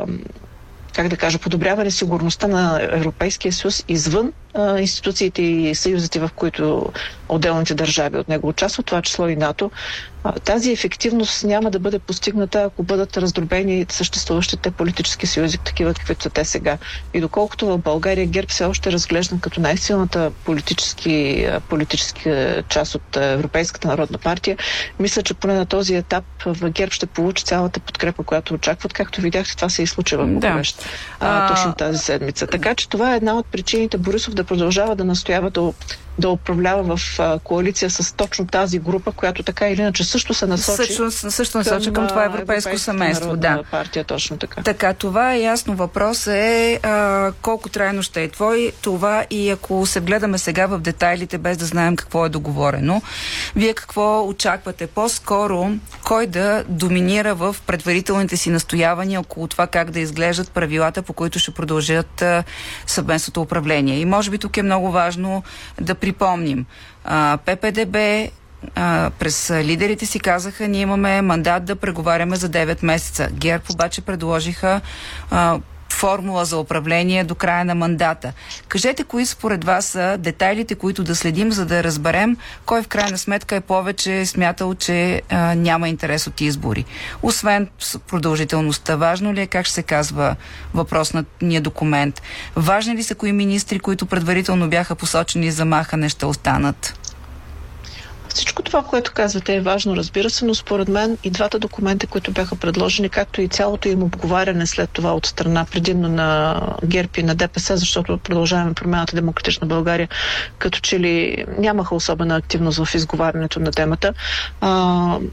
как да кажа, подобряване сигурността на Европейския съюз извън а, институциите и съюзите, в които отделните държави от него участват, това число и НАТО. А, тази ефективност няма да бъде постигната, ако бъдат раздробени съществуващите политически съюзи, такива каквито са те сега. И доколкото в България ГЕРБ все още е разглеждан като най-силната политически, политически част от Европейската народна партия, мисля, че поне на този етап в ГЕРБ ще получи цялата подкрепа, която очакват. Както видяхте, това се и случи в Букурещ. Да. А, точно тази седмица. Така че това е една от причините Борисов да продължава да настоява да, да управлява в а, коалиция с точно тази група, която така или иначе също се насочи също, също насочи към, към това европейско семейство. Да. Партия, точно така. Така, това е ясно. Въпрос е а, колко трайно ще е твой. Това и ако се гледаме сега в детайлите, без да знаем какво е договорено, вие какво очаквате? По-скоро кой да доминира в предварителните си настоявания около това как да изглеждат правилата, по които ще продължат а, съвместното управление. И може би тук е много важно да припомним. А, ППДБ а, през лидерите си казаха, ние имаме мандат да преговаряме за девет месеца. ГЕРБ обаче предложиха а, формула за управление до края на мандата. Кажете, кои според вас са детайлите, които да следим, за да разберем кой в крайна сметка е повече смятал, че а, няма интерес от избори. Освен продължителността, важно ли е как ще се казва въпросния документ? Важни ли са кои министри, които предварително бяха посочени за махане, ще останат? Всичко това, което казвате, е важно, разбира се, но според мен и двата документа, които бяха предложени, както и цялото им обговаряне след това от страна предимно на ГЕРБ и на ДПС, защото продължаваме промяната Демократична България, като че ли нямаха особена активност в изговарянето на темата. А,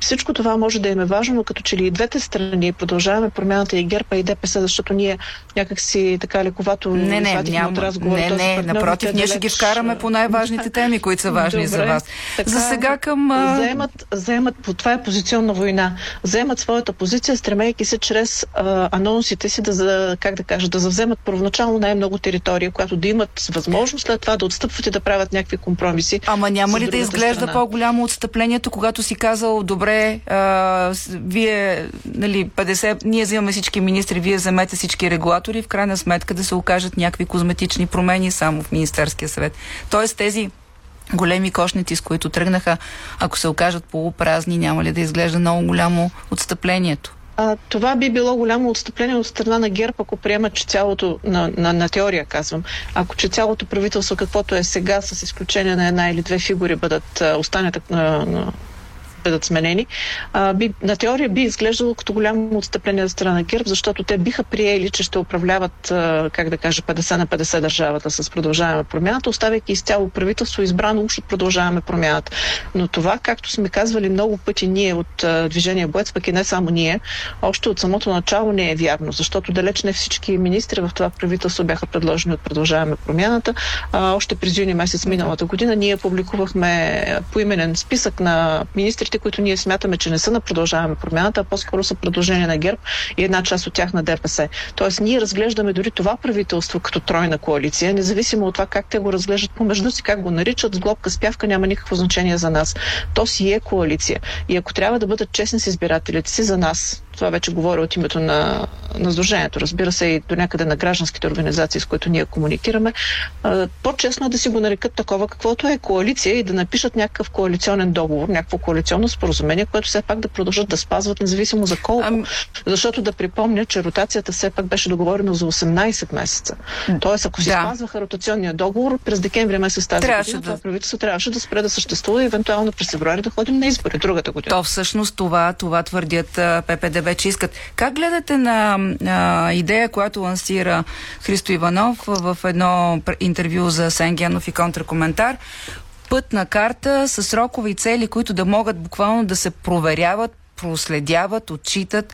всичко това може да им е важно, но като че ли и двете страни продължаваме промяната и ГЕРБ и ДПС, защото ние някакси така лековато не, не, извадихме няма, от разговора. Не, не, партньор, напротив, ние ще ги вкараме по най-важните теми, които са важни. Добре, за вас. Така, за сега към... Заемат, заемат, това е позиционна война, заемат своята позиция, стремейки се чрез а, анонсите си да, за, как да кажа, да завземат първоначално най-много територия, която да имат възможност след това да отстъпват и да правят някакви компромиси. Ама няма ли да изглежда страна? По-голямо отстъплението, когато си казал, добре, а, вие, нали, петдесет, ние взимаме всички министри, вие вземете всички регулатори, в крайна сметка да се окажат някакви козметични промени само в Министерския съвет. Тоест тези големи кошници, с които тръгнаха, ако се окажат полупразни, няма ли да изглежда много голямо отстъплението? А, това би било голямо отстъпление от страна на ГЕРБ, ако приемат, че цялото, на, на, на теория казвам, ако че цялото правителство, каквото е сега, с изключение на една или две фигури, бъдат останат на, на бъдат сменени, а, би, на теория би изглеждало като голямо отстъпление от страна на ГЕРБ, защото те биха приели, че ще управляват, а, как да кажа, петдесет на петдесет държавата с Продължаваме промяната, оставяйки изцяло правителство, избрано уж от Продължаваме промяната. Но това, както сме казвали много пъти ние от а, Движение Боец, пък и не само ние, още от самото начало не е вярно, защото далеч не всички министри в това правителство бяха предложени от Продължаваме промяната. А, още през юни месец миналата година ние публикувахме поименен списък на министри, които ние смятаме, че не са на Продължаваме промяната, а по-скоро са предложения на ГЕРБ и една част от тях на ДПС. Тоест, ние разглеждаме дори това правителство като тройна коалиция, независимо от това как те го разглеждат помежду си, как го наричат, с глобка, с пявка, няма никакво значение за нас. То си е коалиция. И ако трябва да бъдат честни с избирателите си, за нас, това вече говоря от името на, на Сдружението, разбира се, и до някъде на гражданските организации, с които ние комуникираме, по-честно е да си го нарекат такова, каквото е коалиция и да напишат някакъв коалиционен договор, някакво коалиционно споразумение, което все пак да продължат да спазват, независимо за колко. Ам... Защото да припомня, че ротацията все пак беше договорена за осемнайсет месеца. Тоест, ако си да. спазваха ротационния договор, през декември месец тази трябваше година, да... това правителство трябваше да спре да съществува и евентуално през февруари да ходим на избори другата година. То всъщност това, това твърдят ППДБ, че искат. Как гледате на а, идея, която лансира Христо Иванов в едно интервю за Сен Генов и контракоментар? Пътна карта с срокове и цели, които да могат буквално да се проверяват, проследяват, отчитат,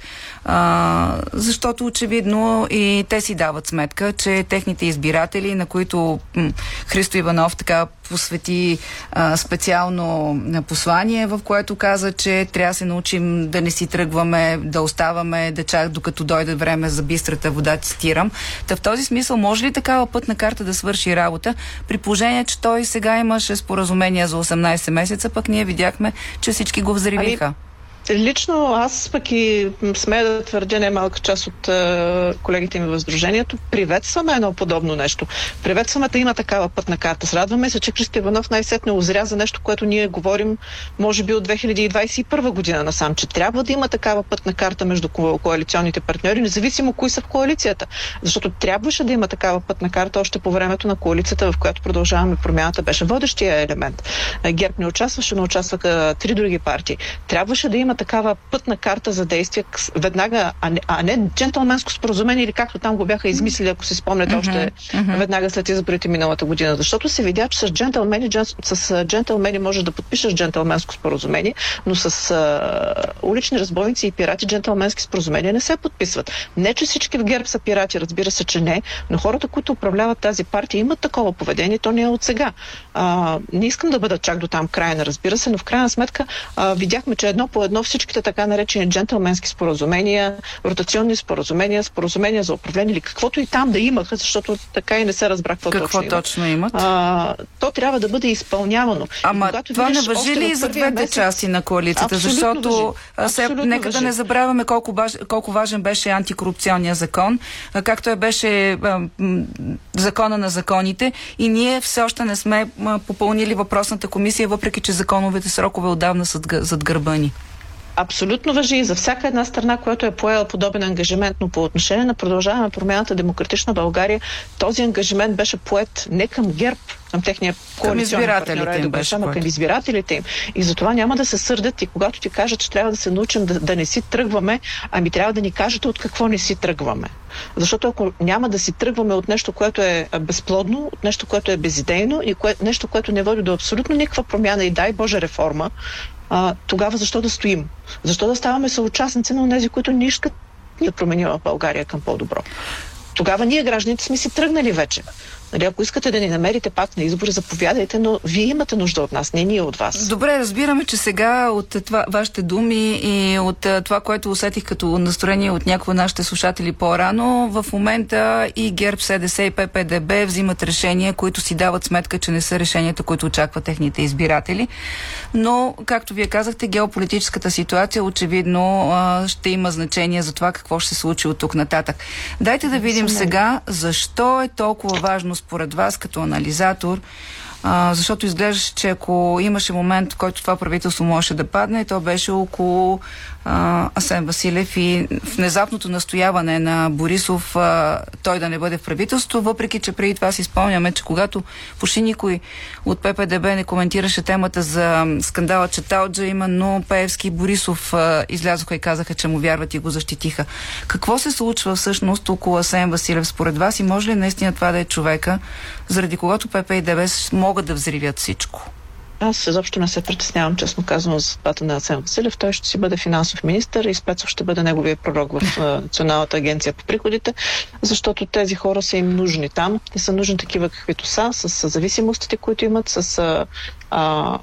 а, защото очевидно и те си дават сметка, че техните избиратели, на които м, Христо Иванов така посвети а, специално послание, в което каза, че трябва да се научим да не си тръгваме, да оставаме, да чак докато дойде време за бистрата вода, цитирам. Та в този смисъл, може ли такава пътна карта да свърши работа, при положение, че той сега имаше споразумение за осемнайсет месеца, пък ние видяхме, че всички го взривиха? Ами... Лично аз пък и смея да твърдя немалка част от е, колегите ми в Сдружението, приветстваме едно подобно нещо. Приветстваме да има такава пътна карта. Радваме се, че Христо Иванов най-сетне озря за нещо, което ние говорим, може би от две хиляди двайсет и първа година насам, че трябва да има такава пътна карта между ко- коалиционните партньори, независимо кои са в коалицията. Защото трябваше да има такава пътна карта още по времето на коалицията, в която Продължаваме промяната беше водещия елемент. ГЕРБ не участваше, но участваха три други партии. Трябваше да има такава пътна карта за действие веднага, а не, а не джентълменско споразумение или както там го бяха измислили, ако си спомняте, mm-hmm. още mm-hmm. веднага след изборите миналата година. Защото се видя, че с джентълмени, джен, с джентълмени можеш да подпишеш джентълменско споразумение, но с а, улични разбойници и пирати джентълменски споразумения не се подписват. Не, че всички в ГЕРБ са пирати, разбира се, че не, но хората, които управляват тази партия, имат такова поведение, то не е от сега. А, не искам да бъда чак до там крайна, разбира се, но в крайна сметка а, видяхме, че едно по едно всичките така наречени джентълменски споразумения, ротационни споразумения, споразумения за управление или каквото и там да имаха, защото така и не се разбра какво, какво точно, точно имат. А, то трябва да бъде изпълнявано. Ама това не важи ли и за двете месец... части на коалицията? Абсолютно защото се, нека важи. Да не забравяме колко, баж, колко важен беше антикорупционния закон, както е беше а, м, закона на законите и ние все още не сме а, попълнили въпросната комисия, въпреки че законовите срокове отдавна са зад гърба ни. Абсолютно важи и за всяка една страна, която е поела подобен ангажимент, но по отношение на Продължаваме промяната Демократична България, този ангажимент беше поет не към ГЕРБ, към техния коалиционен партньор е добре, само към избирателите им. И затова няма да се сърдят и когато ти кажат, че трябва да се научим да, да не си тръгваме, ами трябва да ни кажете от какво не си тръгваме. Защото ако няма да си тръгваме от нещо, което е безплодно, от нещо, което е безидейно и кое, нещо, което не води до абсолютно никаква промяна и дай Боже реформа, а, тогава защо да стоим? Защо да ставаме съучастници на тези, които не искат да променим в България към по-добро? Тогава ние, гражданите, сме си тръгнали вече. Нали, ако искате да ни намерите пак на избори, заповядайте, но вие имате нужда от нас, не ние от вас. Добре, разбираме, че сега от това, вашите думи и от това, което усетих като настроение от някои от нашите слушатели по-рано, в момента и ГЕРБ, СДС и П П Д Б взимат решения, които си дават сметка, че не са решенията, които очакват техните избиратели. Но, както вие казахте, геополитическата ситуация очевидно ще има значение за това какво ще се случи от тук нататък. Дайте да видим сега защо е толкова важно според вас като анализатор, а, защото изглеждаше, че ако имаше момент, в който това правителство можеше да падне, то беше около а, Асен Василев и внезапното настояване на Борисов а, той да не бъде в правителство, въпреки че преди това си спомняме, че когато почти никой от П П Д Б не коментираше темата за скандала Чаталджа, именно Пеевски и Борисов а, излязоха и казаха, че му вярват и го защитиха. Какво се случва всъщност около Асен Василев според вас и може ли наистина това да е човека, заради когато П П и Д Б могат да взривят всичко? Аз изобщо не се притеснявам, честно казвам, за съдбата на Асен Василев. Той ще си бъде финансов министър и Спецов ще бъде неговия пророк в Националната агенция по приходите, защото тези хора са им нужни там. Те са нужни такива каквито са, с зависимостите, които имат, с а,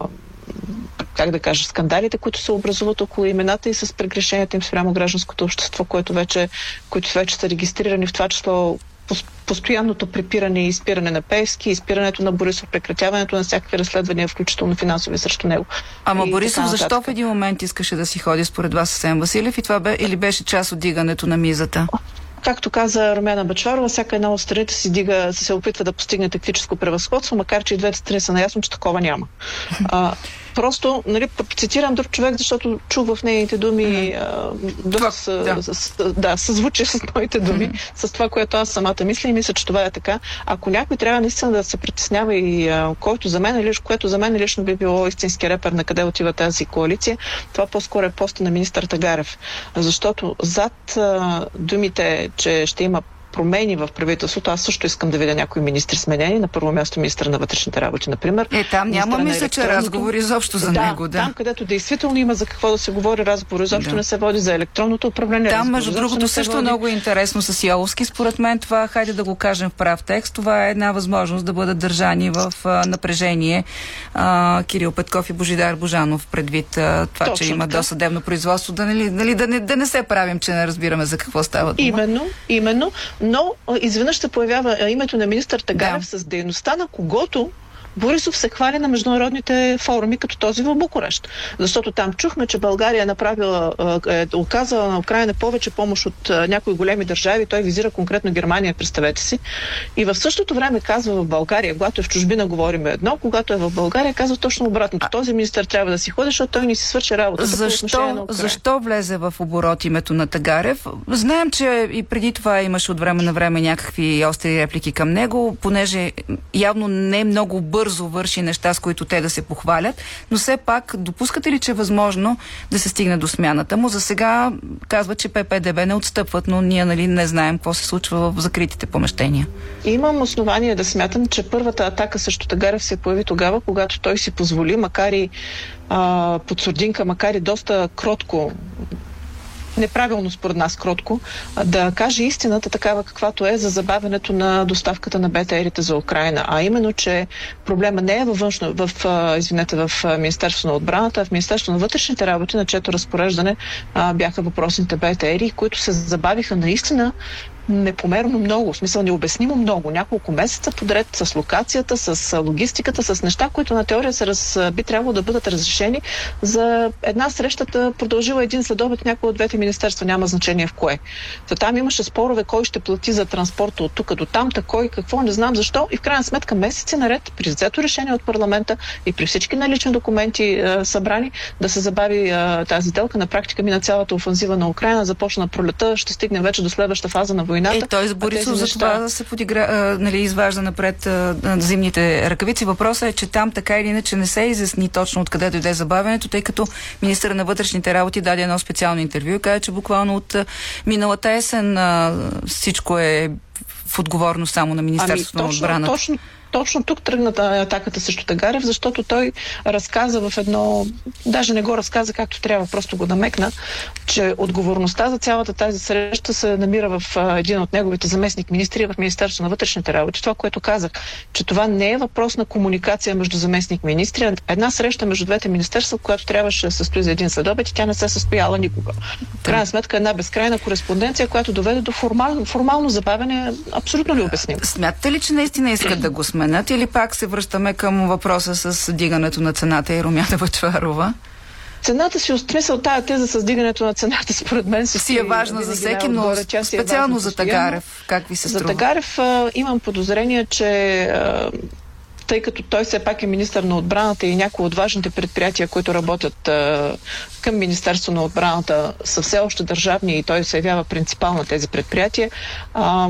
как да кажа, скандалите, които се образуват около имената и с прегрешенията им спрямо гражданското общество, което вече, които вече са регистрирани, в това число постоянното препиране и изпиране на Пеевски, изпирането на Борисов, прекратяването на всякакви разследвания, включително финансови срещу него. Ама Борисов защо в един момент искаше да си ходи според вас Асен Василев и това бе или беше част от дигането на мизата? Както каза Румяна Бъчварова, всяка една от страните си дига, се опитва да постигне тактическо превъзходство, макар че и двете страни са наясно, че такова няма. А, просто, нали, цитирам друг човек, защото чух в нейните думи mm-hmm. а, доста да. С, с, да, съзвучие с моите думи, mm-hmm. с това, което аз самата мисля и мисля, че това е така. Ако някой трябва наистина да се притеснява и а, който за мен, лиш, което за мен лично би било истински репер на къде отива тази коалиция, това по-скоро е поста на министър Тагарев. Защото зад а, думите, че ще има промени в правителството, аз също искам да видя някои министри сменени. На първо място министър на вътрешните работи, например. Е, там няма мисля, че разговори изобщо за да, него. Да, там, където действително има за какво да се говори, разговор изобщо да. не се води за електронното управление. Там, между другото, също води... много интересно с Йоловски. Според мен това, хайде да го кажем в прав текст, това е една възможност да бъдат държани в а, напрежение а, Кирил Петков и Божидар Божанов, предвид а, това, точно че има така. Досъдебно производство. Да, нали, нали, да, не, да не се правим, че не разбираме за какво става дума. Именно, именно. Но изведнъж се появява името на министър Тагарев да. с дейността на когото Борисов се хвали на международните форуми, като този в Букурещ. Защото там чухме, че България е направила, е оказала на Украина повече помощ от някои големи държави. Той визира конкретно Германия, представете си. И в същото време казва в България, когато е в чужбина говорим едно, когато е в България казва точно обратното. Този министър трябва да си ходи, защото той не си свърши работата. Защо, защо влезе в оборот името на Тагарев? Знаем, че и преди това имаше от време на време някакви остри реплики към него, понеже явно не е много бързо бързо върши неща, с които те да се похвалят, но все пак допускате ли, че е възможно да се стигне до смяната му? За сега казва, че П П Д Б не отстъпват, но ние, нали, не знаем какво се случва в закритите помещения. Имам основание да смятам, че първата атака срещу Тагарев се появи тогава, когато той си позволи, макар и а, под сурдинка, макар и доста кротко, неправилно според нас кротко, да каже истината такава каквато е за забавянето на доставката на Б Т Р-ите за Украина. А именно, че проблема не е във външно, в, извинете, в Министерството на отбраната, а в Министерството на вътрешните работи, на чието разпореждане а, бяха въпросните Б Т Р-и, които се забавиха наистина непомерно много, в смисъл необяснимо много, няколко месеца подред с локацията, с логистиката, с неща, които на теория се раз, би трябвало да бъдат разрешени за една срещата продължила един следобед някой от двете министерства, няма значение в кое. То там имаше спорове кой ще плати за транспорта от тук до там, кой, какво, не знам защо и в крайна сметка месеци наред при взето решение от парламента и при всички налични документи е, събрани да се забави е, тази сделка. На практика мина цялата офанзива на Украина, започна пролета, ще стигне вече до следваща фаза на войната. Е, той с Борисов за това да се подигра, а, нали, изважда напред а, зимните ръкавици. Въпросът е, че там така или иначе не се изясни точно откъде дойде забавянето, тъй като министър на вътрешните работи даде едно специално интервю и каза, че буквално от а, миналата есен а, всичко е в отговорност само на Министерството ами, на отбраната. Точно, точно тук тръгна атаката срещу Тагарев, защото той разказа в едно, даже не го разказа както трябва, просто го намекна, че отговорността за цялата тази среща се намира в а, един от неговите заместник министри в Министерството на вътрешните работи. Това, което казах, че това не е въпрос на комуникация между заместник министри, а една среща между двете министерства, която трябваше да се състои за един следобед и тя не се състояла никога. В крайна сметка една безкрайна кореспонденция, която доведе до формално, формално забавяне, абсолютно необяснимо. Смятате ли, че наистина искат да го сменят или пак се връщаме към въпроса с дигането на цената и Румяна Бъчварова? Цената си, смисъл, тая теза с дигането на цената, според мен си, си е важна за всеки, но отгоре, специално е за Тагарев. Как ви се за струва? За Тагарев а, имам подозрение, че а, тъй като той все пак е министър на отбраната и някои от важните предприятия, които работят а, към Министерство на отбраната, са все още държавни и той се явява принципал на тези предприятия. А,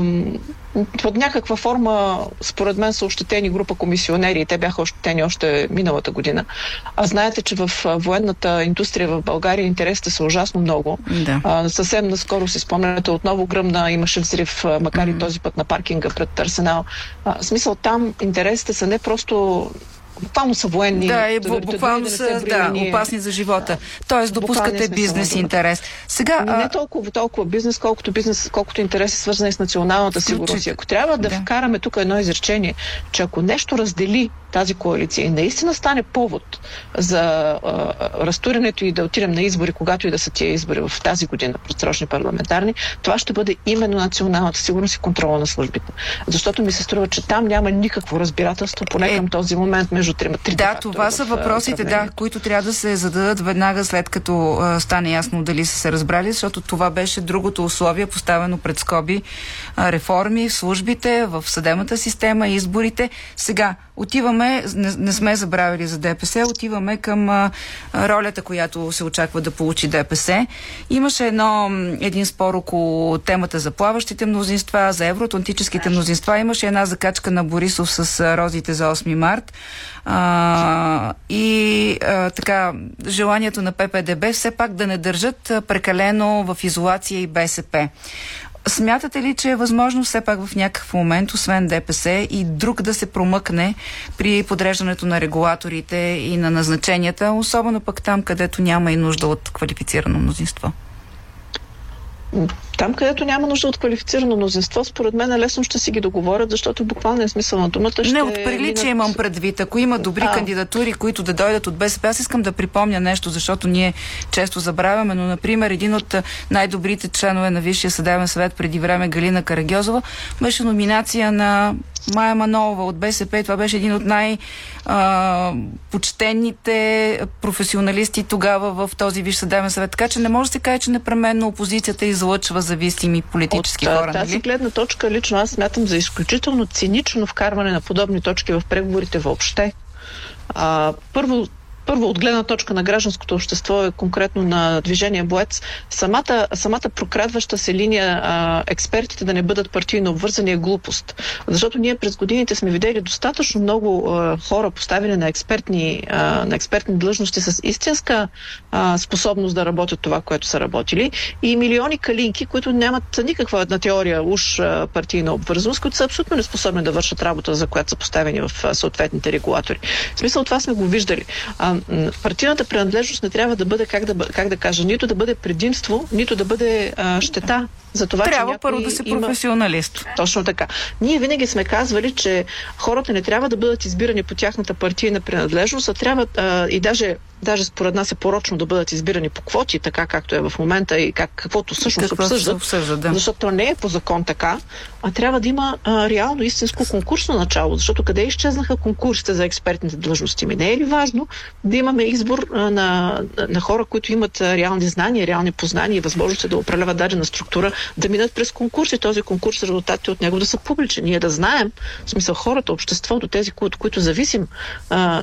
под някаква форма, според мен, са ощетени група комисионери и те бяха ощетени още миналата година. А знаете, че в военната индустрия в България интересите са ужасно много. Да. А, съвсем наскоро си спомняте, отново гръмна, имаше взрив, макар и този път на паркинга пред Арсенал. А, в смисъл, там интересите са не просто... буквално са военни. Да, и буквално са да, опасни за живота. Тоест, допускате бизнес интерес. Сега, не а... толкова, толкова бизнес, колкото бизнес, колкото интерес е свързани с националната сигурност. Ако трябва да, да вкараме тук едно изречение, че ако нещо раздели тази коалиция и наистина стане повод за а, разтурянето и да отидем на избори, когато и да са тия избори в тази година, предсрочни парламентарни, това ще бъде именно националната сигурност и контрола на службите. Защото ми се струва, че там няма никакво разбирателство, поне е... към този момент между трима. Да, това са въпросите, да, които трябва да се зададат веднага след като а, стане ясно дали са се разбрали, защото това беше другото условие, поставено пред скоби, а, реформи в службите, в съдебната система, изборите. Сега отиваме, не, не сме забравили за ДПС, отиваме към а, ролята, която се очаква да получи ДПС. Имаше едно, един спор около темата за плаващите мнозинства, за евроатлантическите мнозинства. Имаше една закачка на Борисов с а, розите за осми март. А, и а, така, желанието на П П Д Б все пак да не държат а, прекалено в изолация и Б С П. Смятате ли, че е възможно все пак в някакъв момент, освен Д П С, и друг да се промъкне при подреждането на регулаторите и на назначенията, особено пък там, където няма и нужда от квалифицирано мнозинство? Там, където няма нужда от квалифицирано мнозинство, според мен лесно ще си ги договорят, защото буквално е смисъл на думата. Ще не, от приличие минат... имам предвид. Ако има добри а. кандидатури, които да дойдат от Б С П, аз искам да припомня нещо, защото ние често забравяме, но, например, един от най-добрите членове на Висшия съдебен съвет преди време, Галина Карагьозова, беше номинация на Мая Манолова от Б С П. Това беше един от най-почтените професионалисти тогава в този Висш съдебен съвет. Така че не може да се каже, че непременно опозицията излъчва зависими политически от хора. От тази нали? гледна точка лично аз смятам за изключително цинично вкарване на подобни точки в преговорите въобще. А, първо, Първо, от гледна точка на гражданското общество, конкретно на Движение Боец, самата, самата прокрадваща се линия а, експертите да не бъдат партийно обвързани е глупост. Защото ние през годините сме видели достатъчно много а, хора, поставени на експертни, а, на експертни длъжности с истинска а, способност да работят това, което са работили, и милиони калинки, които нямат никаква на теория уж а, партийна обвързаност, които са абсолютно неспособни да вършат работа, за която са поставени в а, съответните регулатори. В смисъл това сме го виждали. А, партийната принадлежност не трябва да бъде, как да, как да кажа, нито да бъде предимство, нито да бъде а, щета за това, трябва че първо да си има... професионалист. Точно така. Ние винаги сме казвали, че хората не трябва да бъдат избирани по тяхната партийна принадлежност, а трябва а, и даже, даже според нас е порочно да бъдат избирани по квоти, така както е в момента и как, каквото всъщност обсъждат, обсъжда, да. Защото то не е по закон така, а трябва да има а, реално истинско конкурсно начало, защото къде изчезнаха конкурсите за експертните длъжности? Ми не е ли важно да имаме избор а, на, на хора, които имат а, реални знания, реални познания и възможности да управляват дадена структура, да минат през конкурс и този конкурс, резултатите от него да са публични. Ние да знаем, в смисъл хората, обществото, тези, от които зависим, а,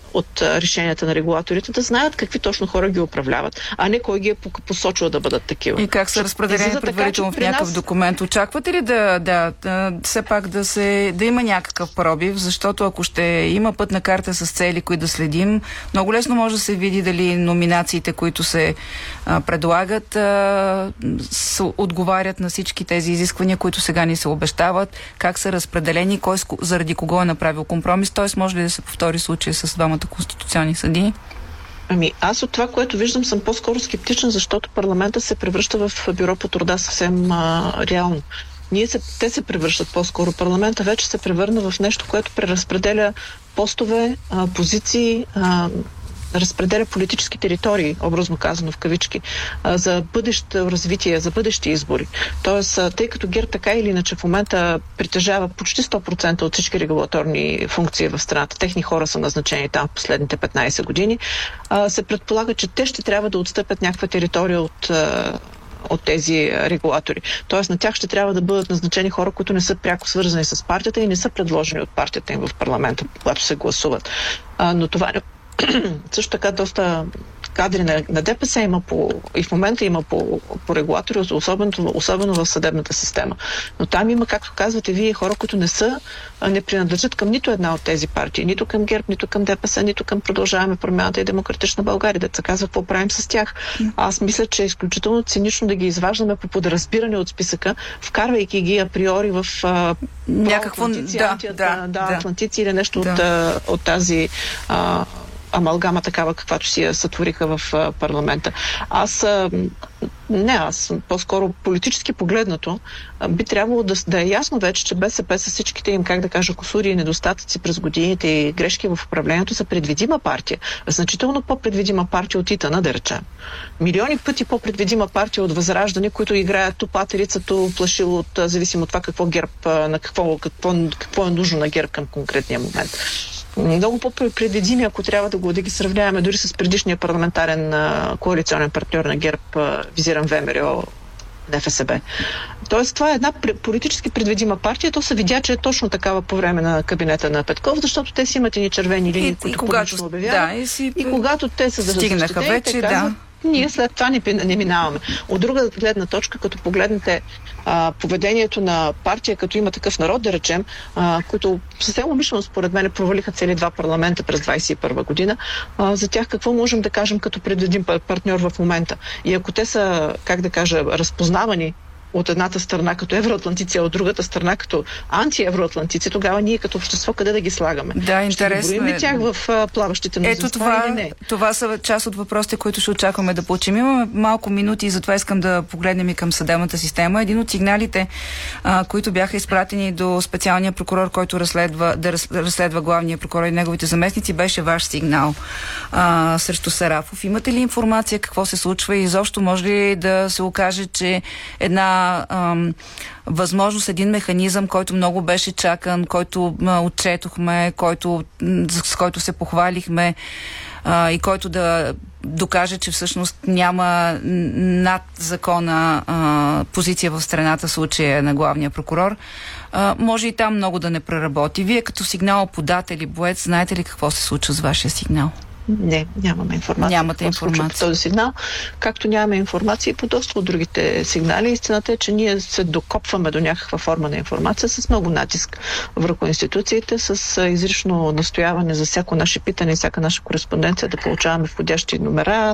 от решенията на регулаторите, да знаят какви точно хора ги управляват, а не кой ги е посочил да бъдат такива. И как са разпределени предварително в някакъв нас... документ. Очаквате ли да, да, да все пак да, се, да има някакъв пробив, защото ако ще има пътна карта с цели, които да следим, много лесно може да се види дали номинациите, които се а, предлагат, а, с, отговарят на всички тези изисквания, които сега ни се обещават, как са разпределени, кой заради кого е направил компромис, т.е. може ли да се повтори случай с двамата конституционни съдии? Ами аз от това, което виждам, съм по-скоро скептична, защото парламента се превръща в бюро по труда съвсем а, реално. Ние се, те се превръщат по-скоро. Парламента вече се превърна в нещо, което преразпределя постове, а, позиции, а, разпределя политически територии, образно казано в кавички, а, за бъдещо развитие, за бъдещи избори. Тоест, а, тъй като ГЕРБ така или иначе в момента притежава почти сто процента от всички регулаторни функции в страната, техни хора са назначени там в последните петнайсет години, а, се предполага, че те ще трябва да отстъпят някаква територия от а, от тези регулатори. Тоест на тях ще трябва да бъдат назначени хора, които не са пряко свързани с партията и не са предложени от партията им в парламента, когато се гласуват. А, но това също така доста кадри на, на ДПС има по, и в момента има по, по регулатори, особено, особено в съдебната система. Но там има, както казвате вие, хора, които не са, не принадлежат към нито една от тези партии, нито към ГЕРБ, нито към ДПС, нито към Продължаваме промяната и Демократична България. Да се казва, какво правим с тях. Аз мисля, че е изключително цинично да ги изваждаме по подразбиране от списъка, вкарвайки ги априори в а, някакво да, да, да, да, атлантици или нещо да. от, от тази а, амалгама такава, каквато си я сътвориха в а, парламента. Аз а, не аз, по-скоро политически погледнато, а, би трябвало да, да е ясно вече, че БСП с всичките им, как да кажа, кусури и недостатъци през годините и грешки в управлението са предвидима партия. Значително по-предвидима партия от ИТАНА, да речем. Милиони пъти по-предвидима партия от Възраждане, които играят то патерица, то плашило, от, зависимо от това какво ГЕРБ, на какво, какво, какво е нужно на ГЕРБ към конкретния момент. Много по-предвидими, ако трябва да го да ги сравняваме дори с предишния парламентарен а, коалиционен партньор на ГЕРБ, а, визиран ВМРО, НФСБ. Тоест, това е една политически предвидима партия. То се видя, че е точно такава по време на кабинета на Петков, защото те си имат и ни червени линии, които и когато обявяват. Да, и, си... и когато те са стигнаха вече, те казват, да. Ние след това не, не минаваме. От друга гледна точка, като погледнете а, поведението на партия, като има такъв народ, да речем, а, които съвсем умишлено според мен провалиха цели два парламента през двайсет и първа година, а, за тях какво можем да кажем като предвидим партньор в момента? И ако те са, как да кажа, разпознавани от едната страна като евроатлантици, а от другата страна като антиевроатлантици, тогава ние като общество къде да ги слагаме? Да, интересно. Ще ги броим ли тях в а, плаващите мнозинства? Ето това, или не? това са част от въпросите, които ще очакваме да получим. Имаме малко минути и затова искам да погледнем и към съдебната система. Един от сигналите, а, които бяха изпратени до специалния прокурор, който разследва, да разследва главния прокурор и неговите заместници, беше ваш сигнал а, срещу Сарафов. Имате ли информация какво се случва и изобщо може ли да се окаже, че една Ам, възможност, един механизъм, който много беше чакан, който а, отчетохме, който, с който се похвалихме а, и който да докаже, че всъщност няма над закона а, позиция в страната в случая на главния прокурор, а, може и там много да не преработи. Вие като сигналоподатели, боец, знаете ли какво се случва с вашия сигнал? Не, нямаме информация. Нямате информация. По този сигнал, както нямаме информация и по доста от другите сигнали. Истината е, че ние се докопваме до някаква форма на информация с много натиск върху институциите, с изрично настояване за всяко наше питане и всяка наша кореспонденция да получаваме входящи номера,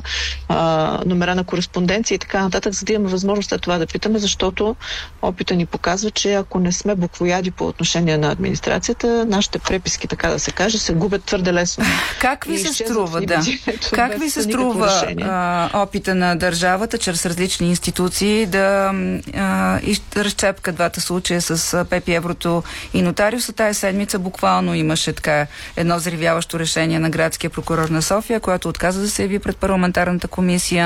а, номера на кореспонденция и така нататък, за да имаме възможност след това да питаме, защото опита ни показва, че ако не сме буквояди по отношение на администрацията, нашите преписки, така да се каже, се губят твърде лесно. Как ви се струва? Да. Как ви се струва а, опита на държавата чрез различни институции да а, и, разчепка двата случая с Пепи Еврото и нотариуса? Тая седмица буквално имаше така едно взривяващо решение на градския прокурор на София, който отказа да се яви пред парламентарната комисия.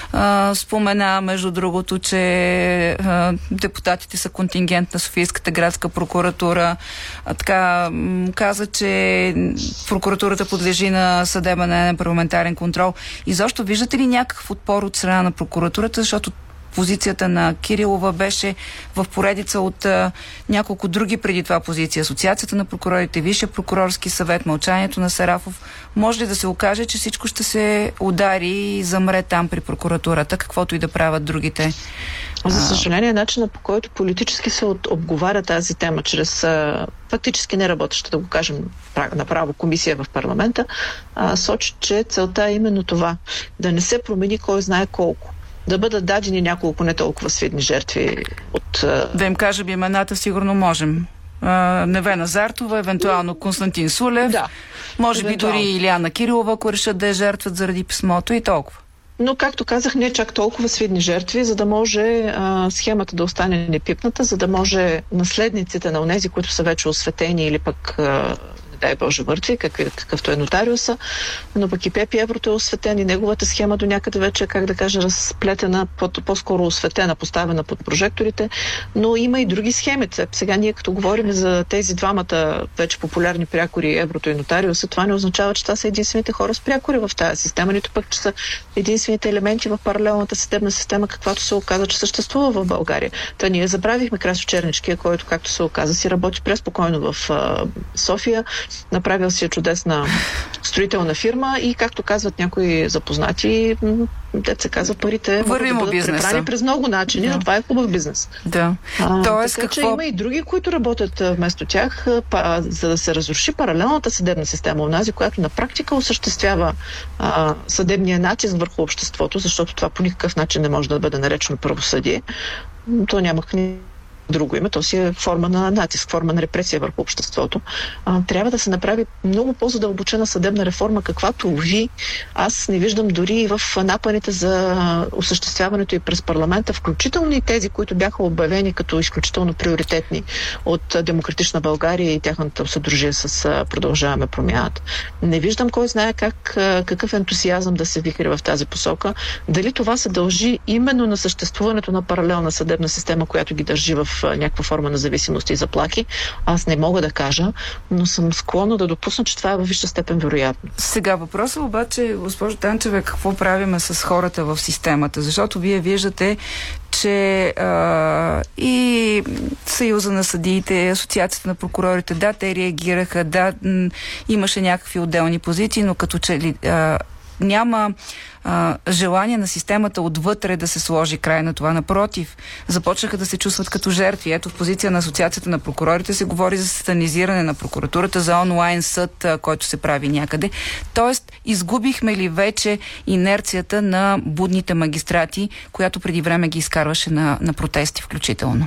А, спомена, между другото, че а, депутатите са контингент на Софийската градска прокуратура. А, така каза, че прокуратурата подлежи на съдебен на парламентарен контрол. И защо виждате ли някакъв отпор от страна на прокуратурата, защото позицията на Кирилова беше в поредица от а, няколко други преди това позиции. Асоциацията на прокурорите, Висшия прокурорски съвет, мълчанието на Сарафов. Може ли да се окаже, че всичко ще се удари и замре там при прокуратурата, каквото и да правят другите? За съжаление, начинът, по който политически се обговаря тази тема, чрез а, фактически неработеща, да го кажем направо, комисия в парламента, а, сочи, че целта е именно това. Да не се промени кой знае колко. Да бъдат дадени няколко не толкова свидни жертви от... А... Да им кажем имената, сигурно можем. А, Невена Зартова, евентуално Константин Сулев, да, може евентуално. би дори Илияна Кирилова, ако решат да я жертват заради писмото и толкова. Но, както казах, не чак толкова свидни жертви, за да може а, схемата да остане непипната, за да може наследниците на онези, които са вече осветени или пък, а, не дай Боже, мъртви, какъв, какъвто е нотариуса, но пък и Пепи Еврото е осветен и неговата схема до някъде вече, как да кажа, разплетена, по-скоро осветена, поставена под прожекторите, но има и други схеми. Сега ние като говорим за тези двамата вече популярни прякори, Еврото и нотариуса, това не означава, че това са единствените хора с прякори в тази система, нито пък, че са единствените елементи в паралелната съдебна система, каквато се оказа, че съществува в България. Та ние забравихме Красо Черничкия, който, както се оказа, си работи преспокойно в а, София, направил си чудесна строителна фирма и, както казват някои запознати, дет се казва, парите могат да бъдат препрани през много начини, да. но това е хубав бизнес. Да. А, Тоест, така, какво... че има и други, които работят вместо тях, па, за да се разруши паралелната съдебна система, онази, която на практика осъществява а, съдебния натиск върху обществото, защото това по никакъв начин не може да бъде наречено правосъдие. То нямах ни друго име, то си е форма на натиск, форма на репресия върху обществото. А, трябва да се направи много по-задълбочена съдебна реформа, каквато ви аз не виждам дори в напаните за осъществяването и през парламента, включително и тези, които бяха обявени като изключително приоритетни от Демократична България и тяхната съдружие с Продължаваме промяната. Не виждам кой знае как, какъв ентусиазъм да се вихри в тази посока. Дали това се дължи именно на съществуването на паралелна съдебна система, която ги държи в някаква форма на зависимост и заплахи, аз не мога да кажа, но съм склонна да допусна, че това е във висша степен вероятно. Сега въпросът обаче, госпожо Танчева, какво правиме с хората в системата? Защото вие виждате, че а, и Съюза на съдиите, Асоциацията на прокурорите, да, те реагираха, да, м- имаше някакви отделни позиции, но като че ли а, няма а, желание на системата отвътре да се сложи край на това. Напротив, започнаха да се чувстват като жертви. Ето в позиция на Асоциацията на прокурорите се говори за сатанизиране на прокуратурата, за онлайн съд, а, който се прави някъде. Тоест, изгубихме ли вече инерцията на будните магистрати, която преди време ги изкарваше на, на протести включително?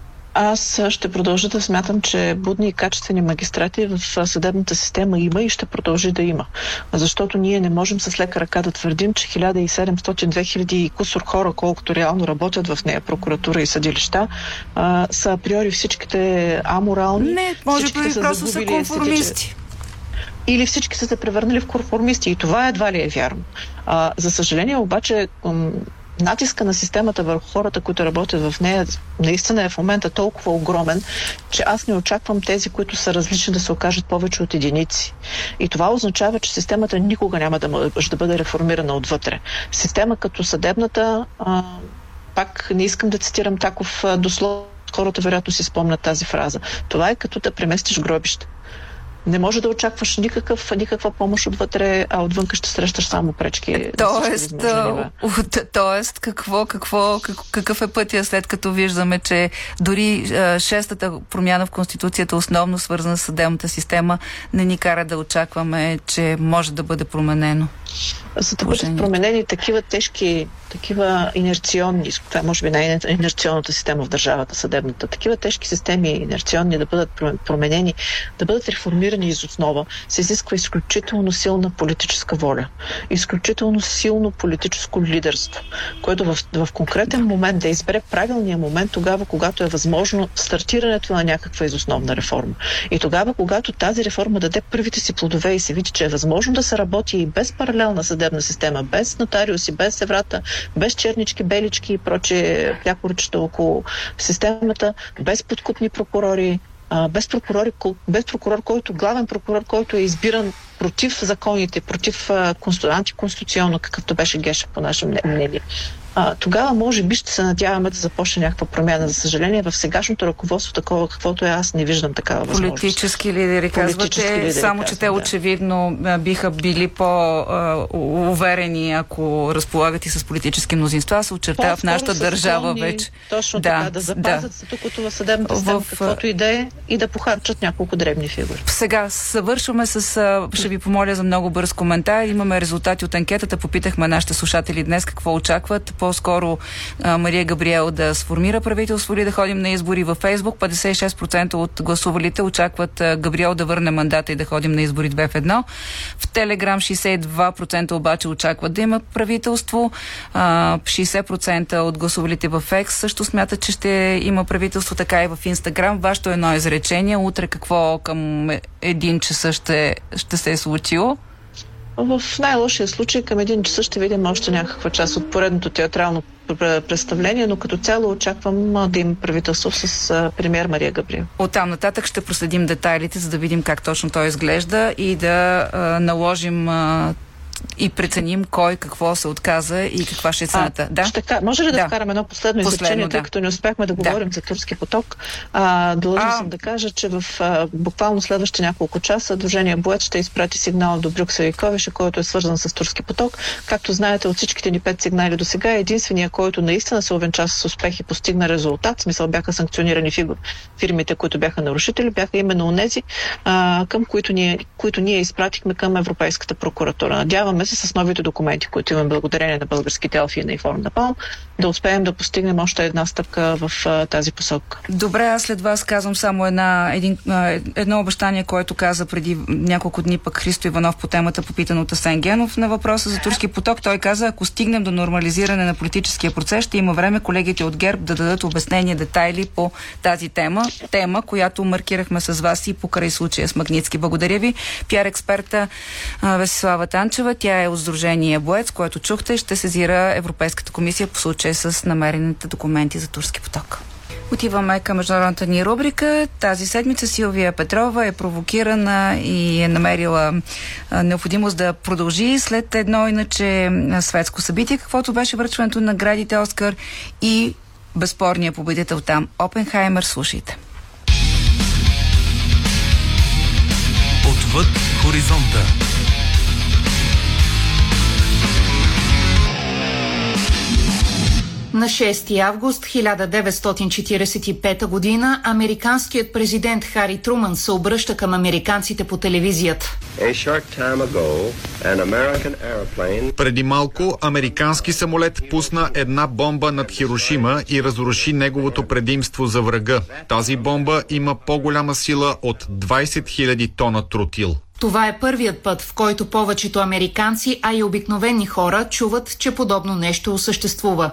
Аз ще продължа да смятам, че будни и качествени магистрати в съдебната система има и ще продължи да има. Защото ние не можем с лека ръка да твърдим, че хиляда и седемстотин до две хиляди и кусор хора, колкото реално работят в нея, прокуратура и съдилища, а, са априори всичките аморални. Не, може би просто са конформисти. Или всички са се превърнали в конформисти. И това едва ли е вярно. А, за съжаление обаче, натиска на системата върху хората, които работят в нея, наистина е в момента толкова огромен, че аз не очаквам тези, които са различни, да се окажат повече от единици. И това означава, че системата никога няма да може да бъде реформирана отвътре. Система като съдебната, а, пак не искам да цитирам Таков дословно, хората вероятно си спомнят тази фраза. Това е като да преместиш гробище. Не може да очакваш никакъв, никаква помощ отвътре, а отвънка ще срещаш само пречки. Тоест, тоест какво, какво, какъв е пътя, след като виждаме, че дори а, шестата промяна в Конституцията, основно свързана с съдебната система, не ни кара да очакваме, че може да бъде променено? За да бъдат променени такива тежки, такива инерционни, това е може би най-инерционната система в държавата, съдебната, такива тежки системи, инерционни, да бъдат променени, да бъдат реформирани из основа, се изисква изключително силна политическа воля, изключително силно политическо лидерство, което в, в конкретен момент да избере правилния момент тогава, когато е възможно стартирането на някаква изосновна реформа. И тогава, когато тази реформа даде първите си плодове и се види, че е възможно да се работи и без паралелна съдебна система, без нотариуси, без еврата, без чернички, белички и прочие прякорчета около системата, без подкупни прокурори, без, прокурори, без прокурор, който главен прокурор, който е избиран против законите, против антиконституционно, какъвто беше Гешев по наше мнение. а, тогава може би ще се надяваме да започне някаква промяна. За съжаление, в сегашното ръководство, такова каквото е, аз не виждам такава възможност. Политически лидери, казвате, лидери, само че те очевидно да. биха били по-уверени, ако разполагат и с политически мнозинства, се очертава в нашата държава вече. Точно да, така, да запазят да. статуквото в съдебната система, в... каквото и да е, и да похарчат няколко дребни фигури. Сега съвършваме с... Ще ви помоля за много бърз коментар. Имаме резултати от анкетата. Попитахме нашите слушатели днес какво очакват. По-скоро а, Мария Габриел да сформира правителство или да ходим на избори. Във Фейсбук петдесет и шест процента от гласувалите очакват а, Габриел да върне мандата и да ходим на избори две в едно. В Телеграм шейсет и два процента обаче очакват да има правителство. А, шейсет процента от гласувалите в Екс също смятат, че ще има правителство, така и в Инстаграм. Вашето едно изречение. Утре какво към един часа ще, ще се е случило? В най-лошия случай към един часа ще видим още някаква част от поредното театрално представление, но като цяло очаквам да има правителство с премиер Мария Габриел. Оттам нататък ще проследим детайлите, за да видим как точно той изглежда и да а, наложим а, и преценим кой какво се отказа и каква ще е цената. А, да? Ще, може ли да, да вкарам едно последно, последно изречение, да. тъй като не успяхме да говорим да. за Турски поток? А, Длъжна а... съм да кажа, че в а, буквално следващите няколко часа Движение Боец ще изпрати сигнал до Брюксел и Ковеше, който е свързан с Турски поток. Както знаете, от всичките ни пет сигнали до сега, единствения, който наистина се увенча с успех и постигна резултат, в смисъл бяха санкционирани фигури. Фирмите, които бяха нарушители, бяха именно онези, а, към които ние, които ние изпратихме към Европейската прокуратура. Надяваме се с новите документи, които имаме благодарение на българските Елфи и на Иформ Напалм, да успеем да постигнем още една стъпка в а, тази посока. Добре, аз след вас казвам само една, един, а, едно обещание, което каза преди няколко дни пък Христо Иванов по темата, попитан от Асен Генов на въпроса за Турски поток. Той каза, ако стигнем до нормализиране на политическия процес, ще има време колегите от ГЕРБ да дадат обяснение, детайли по тази тема. Тема, която маркирахме с вас и покрай случая с Магнитски. Благодаря ви. Пиар експерта а, Весислава Танчева. Тя е от Сдружение Боец, което чухте, ще сезира Европейската комисия по случай с намерените документи за Турски поток. Отиваме към международната ни рубрика. Тази седмица Силвия Петрова е провокирана и е намерила а, необходимост да продължи след едно иначе светско събитие, каквото беше връчването на наградите Оскар и безспорният победител там Опенхаймер. Слушайте. Отвъд хоризонта. На шести август хиляда деветстотин четиридесет и пета година американският президент Хари Труман се обръща към американците по телевизията. Преди малко американски самолет пусна една бомба над Хирошима и разруши неговото предимство за врага. Тази бомба има по-голяма сила от двайсет хиляди тона тротил. Това е първият път, в който повечето американци, а и обикновени хора чуват, че подобно нещо съществува.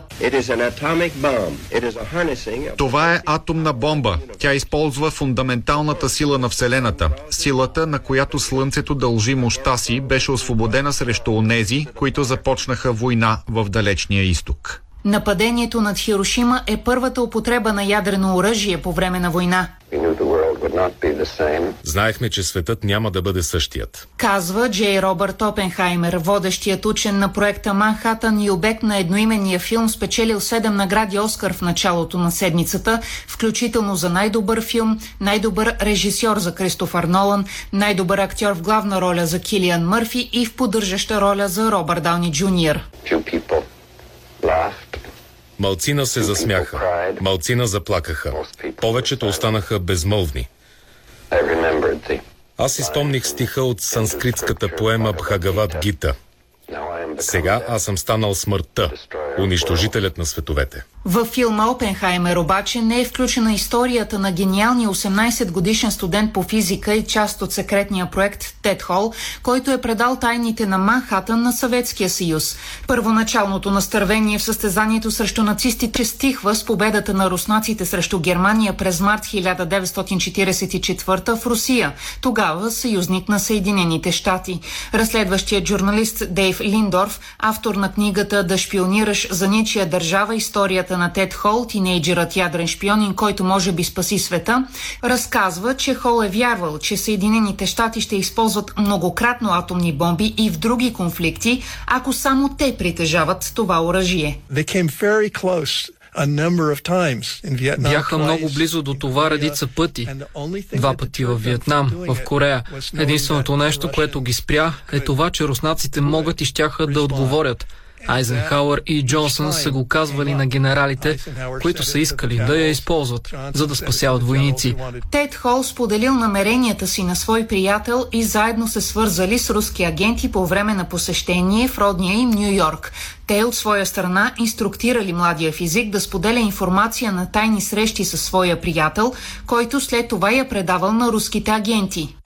Това е атомна бомба. Тя използва фундаменталната сила на Вселената. Силата, на която Слънцето дължи мощта си, беше освободена срещу онези, които започнаха война в далечния изток. Нападението над Хирошима е първата употреба на ядрено оръжие по време на война. Знаехме, че светът няма да бъде същият. Казва Джей Робърт Опенхаймер, водещият учен на проекта Манхатън и обект на едноименния филм, спечелил седем награди Оскар в началото на седмицата, включително за най-добър филм, най-добър режисьор за Кристофър Нолан, най-добър актьор в главна роля за Килиан Мърфи и в поддържаща роля за Робърт Дауни Джуниор. Малцина се засмяха, малцина заплакаха. Повечето останаха безмълвни. Аз изпомних стиха от санскритската поема Бхагавад Гита. Сега аз съм станал смъртта, унищожителят на световете. Във филма Опенхаймер обаче не е включена историята на гениалния осемнайсетгодишен студент по физика и част от секретния проект Тед Хол, който е предал тайните на Манхатън на Съветския съюз. Първоначалното настървение в състезанието срещу нацистите стихва с победата на руснаците срещу Германия през март хиляда деветстотин четиридесет и четвърта в Русия, тогава съюзник на Съединените щати. Разследващият журналист Дейв Линдорф, автор на книгата «Да шпионираш разказваш за нечия държава историята на Тед Хол, тинейджерът ядрен шпионин, който може би спаси света, разказва, че Хол е вярвал, че Съединените щати ще използват многократно атомни бомби и в други конфликти, ако само те притежават това оръжие. Бяха много близо до това редица пъти. Два пъти във Виетнам, в Корея. Единственото нещо, което ги спря, е това, че руснаците могат и щяха да отговорят. Айзенхауър и Джонсън са го казвали на генералите, които са искали да я използват, за да спасяват войници. Тед Хол споделил намеренията си на свой приятел и заедно се свързали с руски агенти по време на посещение в родния им Ню Йорк. Те от своя страна инструктирали младия физик да споделя информация на тайни срещи със своя приятел, който след това я предавал на руските агенти.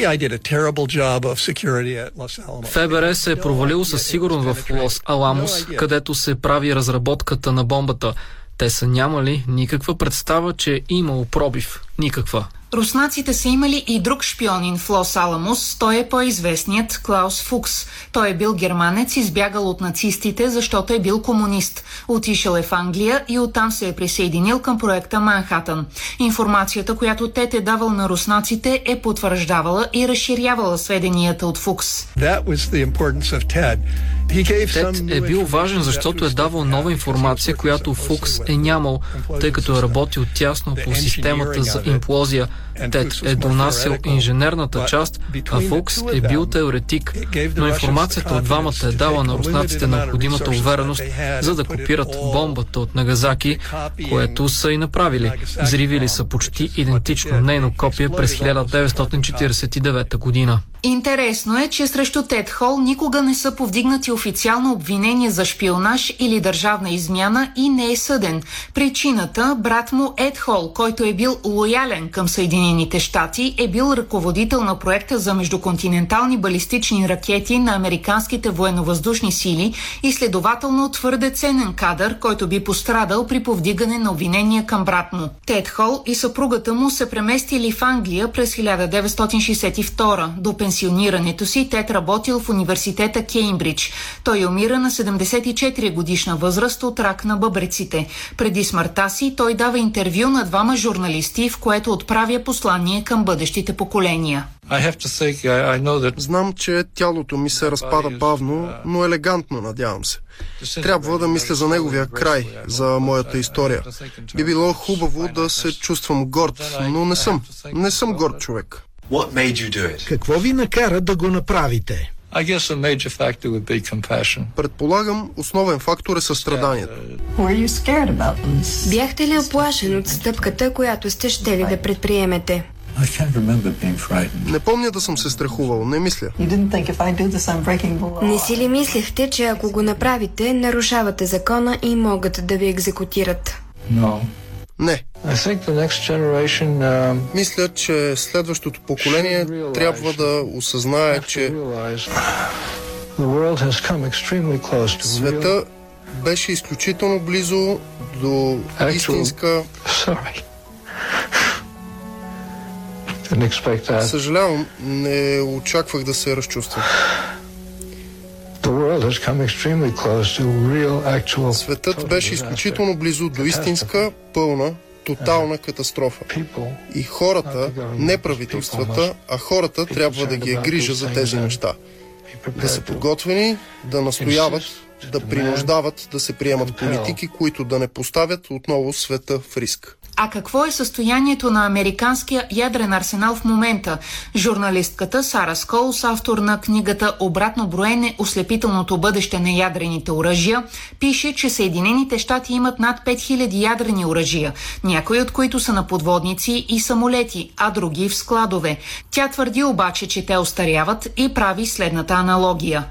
ФБР се е провалило със сигурност в Лос Аламос, където се прави разработката на бомбата. Те са нямали никаква представа, че е имало пробив. Никаква. Руснаците са имали и друг шпионин в Лос Аламос. Той е по-известният Клаус Фукс. Той е бил германец, избягал от нацистите, защото е бил комунист. Отишъл е в Англия и оттам се е присъединил към проекта Манхатън. Информацията, която Тед е давал на руснаците, е потвърждавала и разширявала сведенията от Фукс. Тед е бил важен, защото е давал нова информация, която Фукс е нямал, тъй като е работил тясно по системата за имплозия. Тед е донасил инженерната част, а Фукс е бил теоретик, но информацията от двамата е дала на руснаците необходимата увереност, за да копират бомбата от Нагасаки, което са и направили. Взривили са почти идентично нейно копие през хиляда деветстотин четиридесет и девета година. Интересно е, че срещу Тед Хол никога не са повдигнати официално обвинения за шпионаж или държавна измяна и не е съден. Причината, брат му Ед Хол, който е бил лоялен към Съединените щати, е бил ръководител на проекта за междуконтинентални балистични ракети на американските военновъздушни сили и следователно твърде ценен кадър, който би пострадал при повдигане на обвинения към брат му. Тед Хол и съпругата му се преместили в Англия през хиляда деветстотин шейсет и втора. До пенсионирането си Тед работил в университета Кеймбридж. Той умира на седемдесет и четири годишна възраст от рак на бъбреците. Преди смъртта си той дава интервю на двама журналисти, в което отправя послание към бъдещите поколения. Знам, че тялото ми се разпада бавно, но елегантно, надявам се. Трябва да мисля за неговия край, за моята история. Би било хубаво да се чувствам горд, но не съм. Не съм горд човек. Какво ви накара да го направите? Предполагам, основен фактор е състраданието. Бяхте ли оплашен от стъпката, която сте щели да предприемете? Не помня да съм се страхувал, не мисля. Не си ли мислехте, че ако го направите, нарушавате закона и могат да ви екзекутират? Не. Мисля, че следващото поколение трябва да осъзнае, че света беше изключително близо до истинска... Съжалявам, не очаквах да се разчувствам. Светът беше изключително близо до истинска, пълна, тотална катастрофа. И хората, не правителствата, а хората трябва да ги е грижа за тези неща. Да са подготвени, да настояват, да принуждават да се приемат политики, които да не поставят отново света в риск. А какво е състоянието на американския ядрен арсенал в момента? Журналистката Сара Сколс, автор на книгата "Обратно броене. Ослепителното бъдеще на ядрените оръжия", пише, че Съединените щати имат над пет хиляди ядрени оръжия, някои от които са на подводници и самолети, а други в складове. Тя твърди обаче, че те остаряват и прави следната аналогия.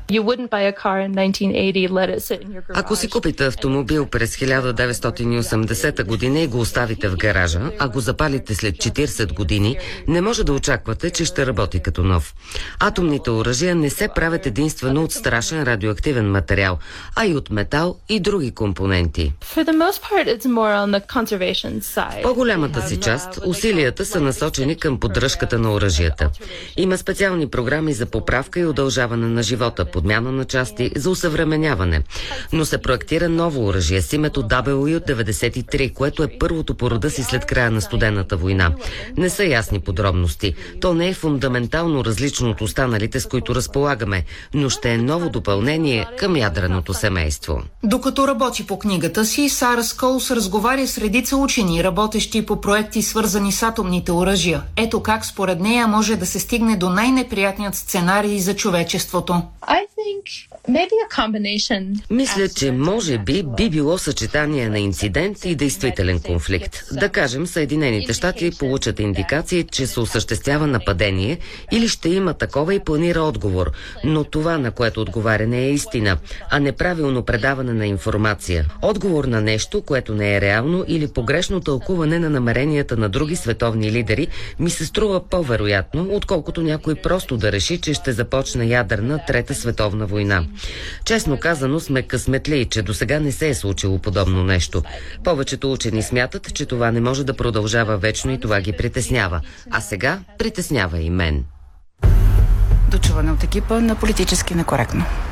Ако си купите автомобил през хиляда деветстотин и осемдесета година и го оставите в гаража, а го запалите след четиридесет години, не може да очаквате, че ще работи като нов. Атомните оръжия не се правят единствено от страшен радиоактивен материал, а и от метал и други компоненти. В по-голямата си част усилията са насочени към поддръжката на оръжията. Има специални програми за поправка и удължаване на живота, подмяна на части, за усъвременяване разминаване. Но се проектира ново оръжие с името дабъл ю деветдесет и три, което е първото по рода си след края на студената война. Не са ясни подробности. То не е фундаментално различно от останалите, с които разполагаме, но ще е ново допълнение към ядреното семейство. Докато работи по книгата си, Сара Сколс разговаря с редица учени, работещи по проекти, свързани с атомните оръжия. Ето как според нея може да се стигне до най-неприятният сценарий за човечеството. Мисля, че може би би било съчетание на инцидент и действителен конфликт. Да кажем, Съединените щати получат индикации, че се осъществява нападение или ще има такова и планира отговор, но това, на което отговаря, не е истина, а неправилно предаване на информация. Отговор на нещо, което не е реално, или погрешно тълкуване на намеренията на други световни лидери ми се струва по-вероятно, отколкото някой просто да реши, че ще започне ядерна трета световна война. Честно казано, сме късметли, че досега не се е случило подобно нещо. Повечето учени смятат, че това не може да продължава вечно и това ги притеснява. А сега притеснява и мен. Дочуване от екипа на Политически некоректно.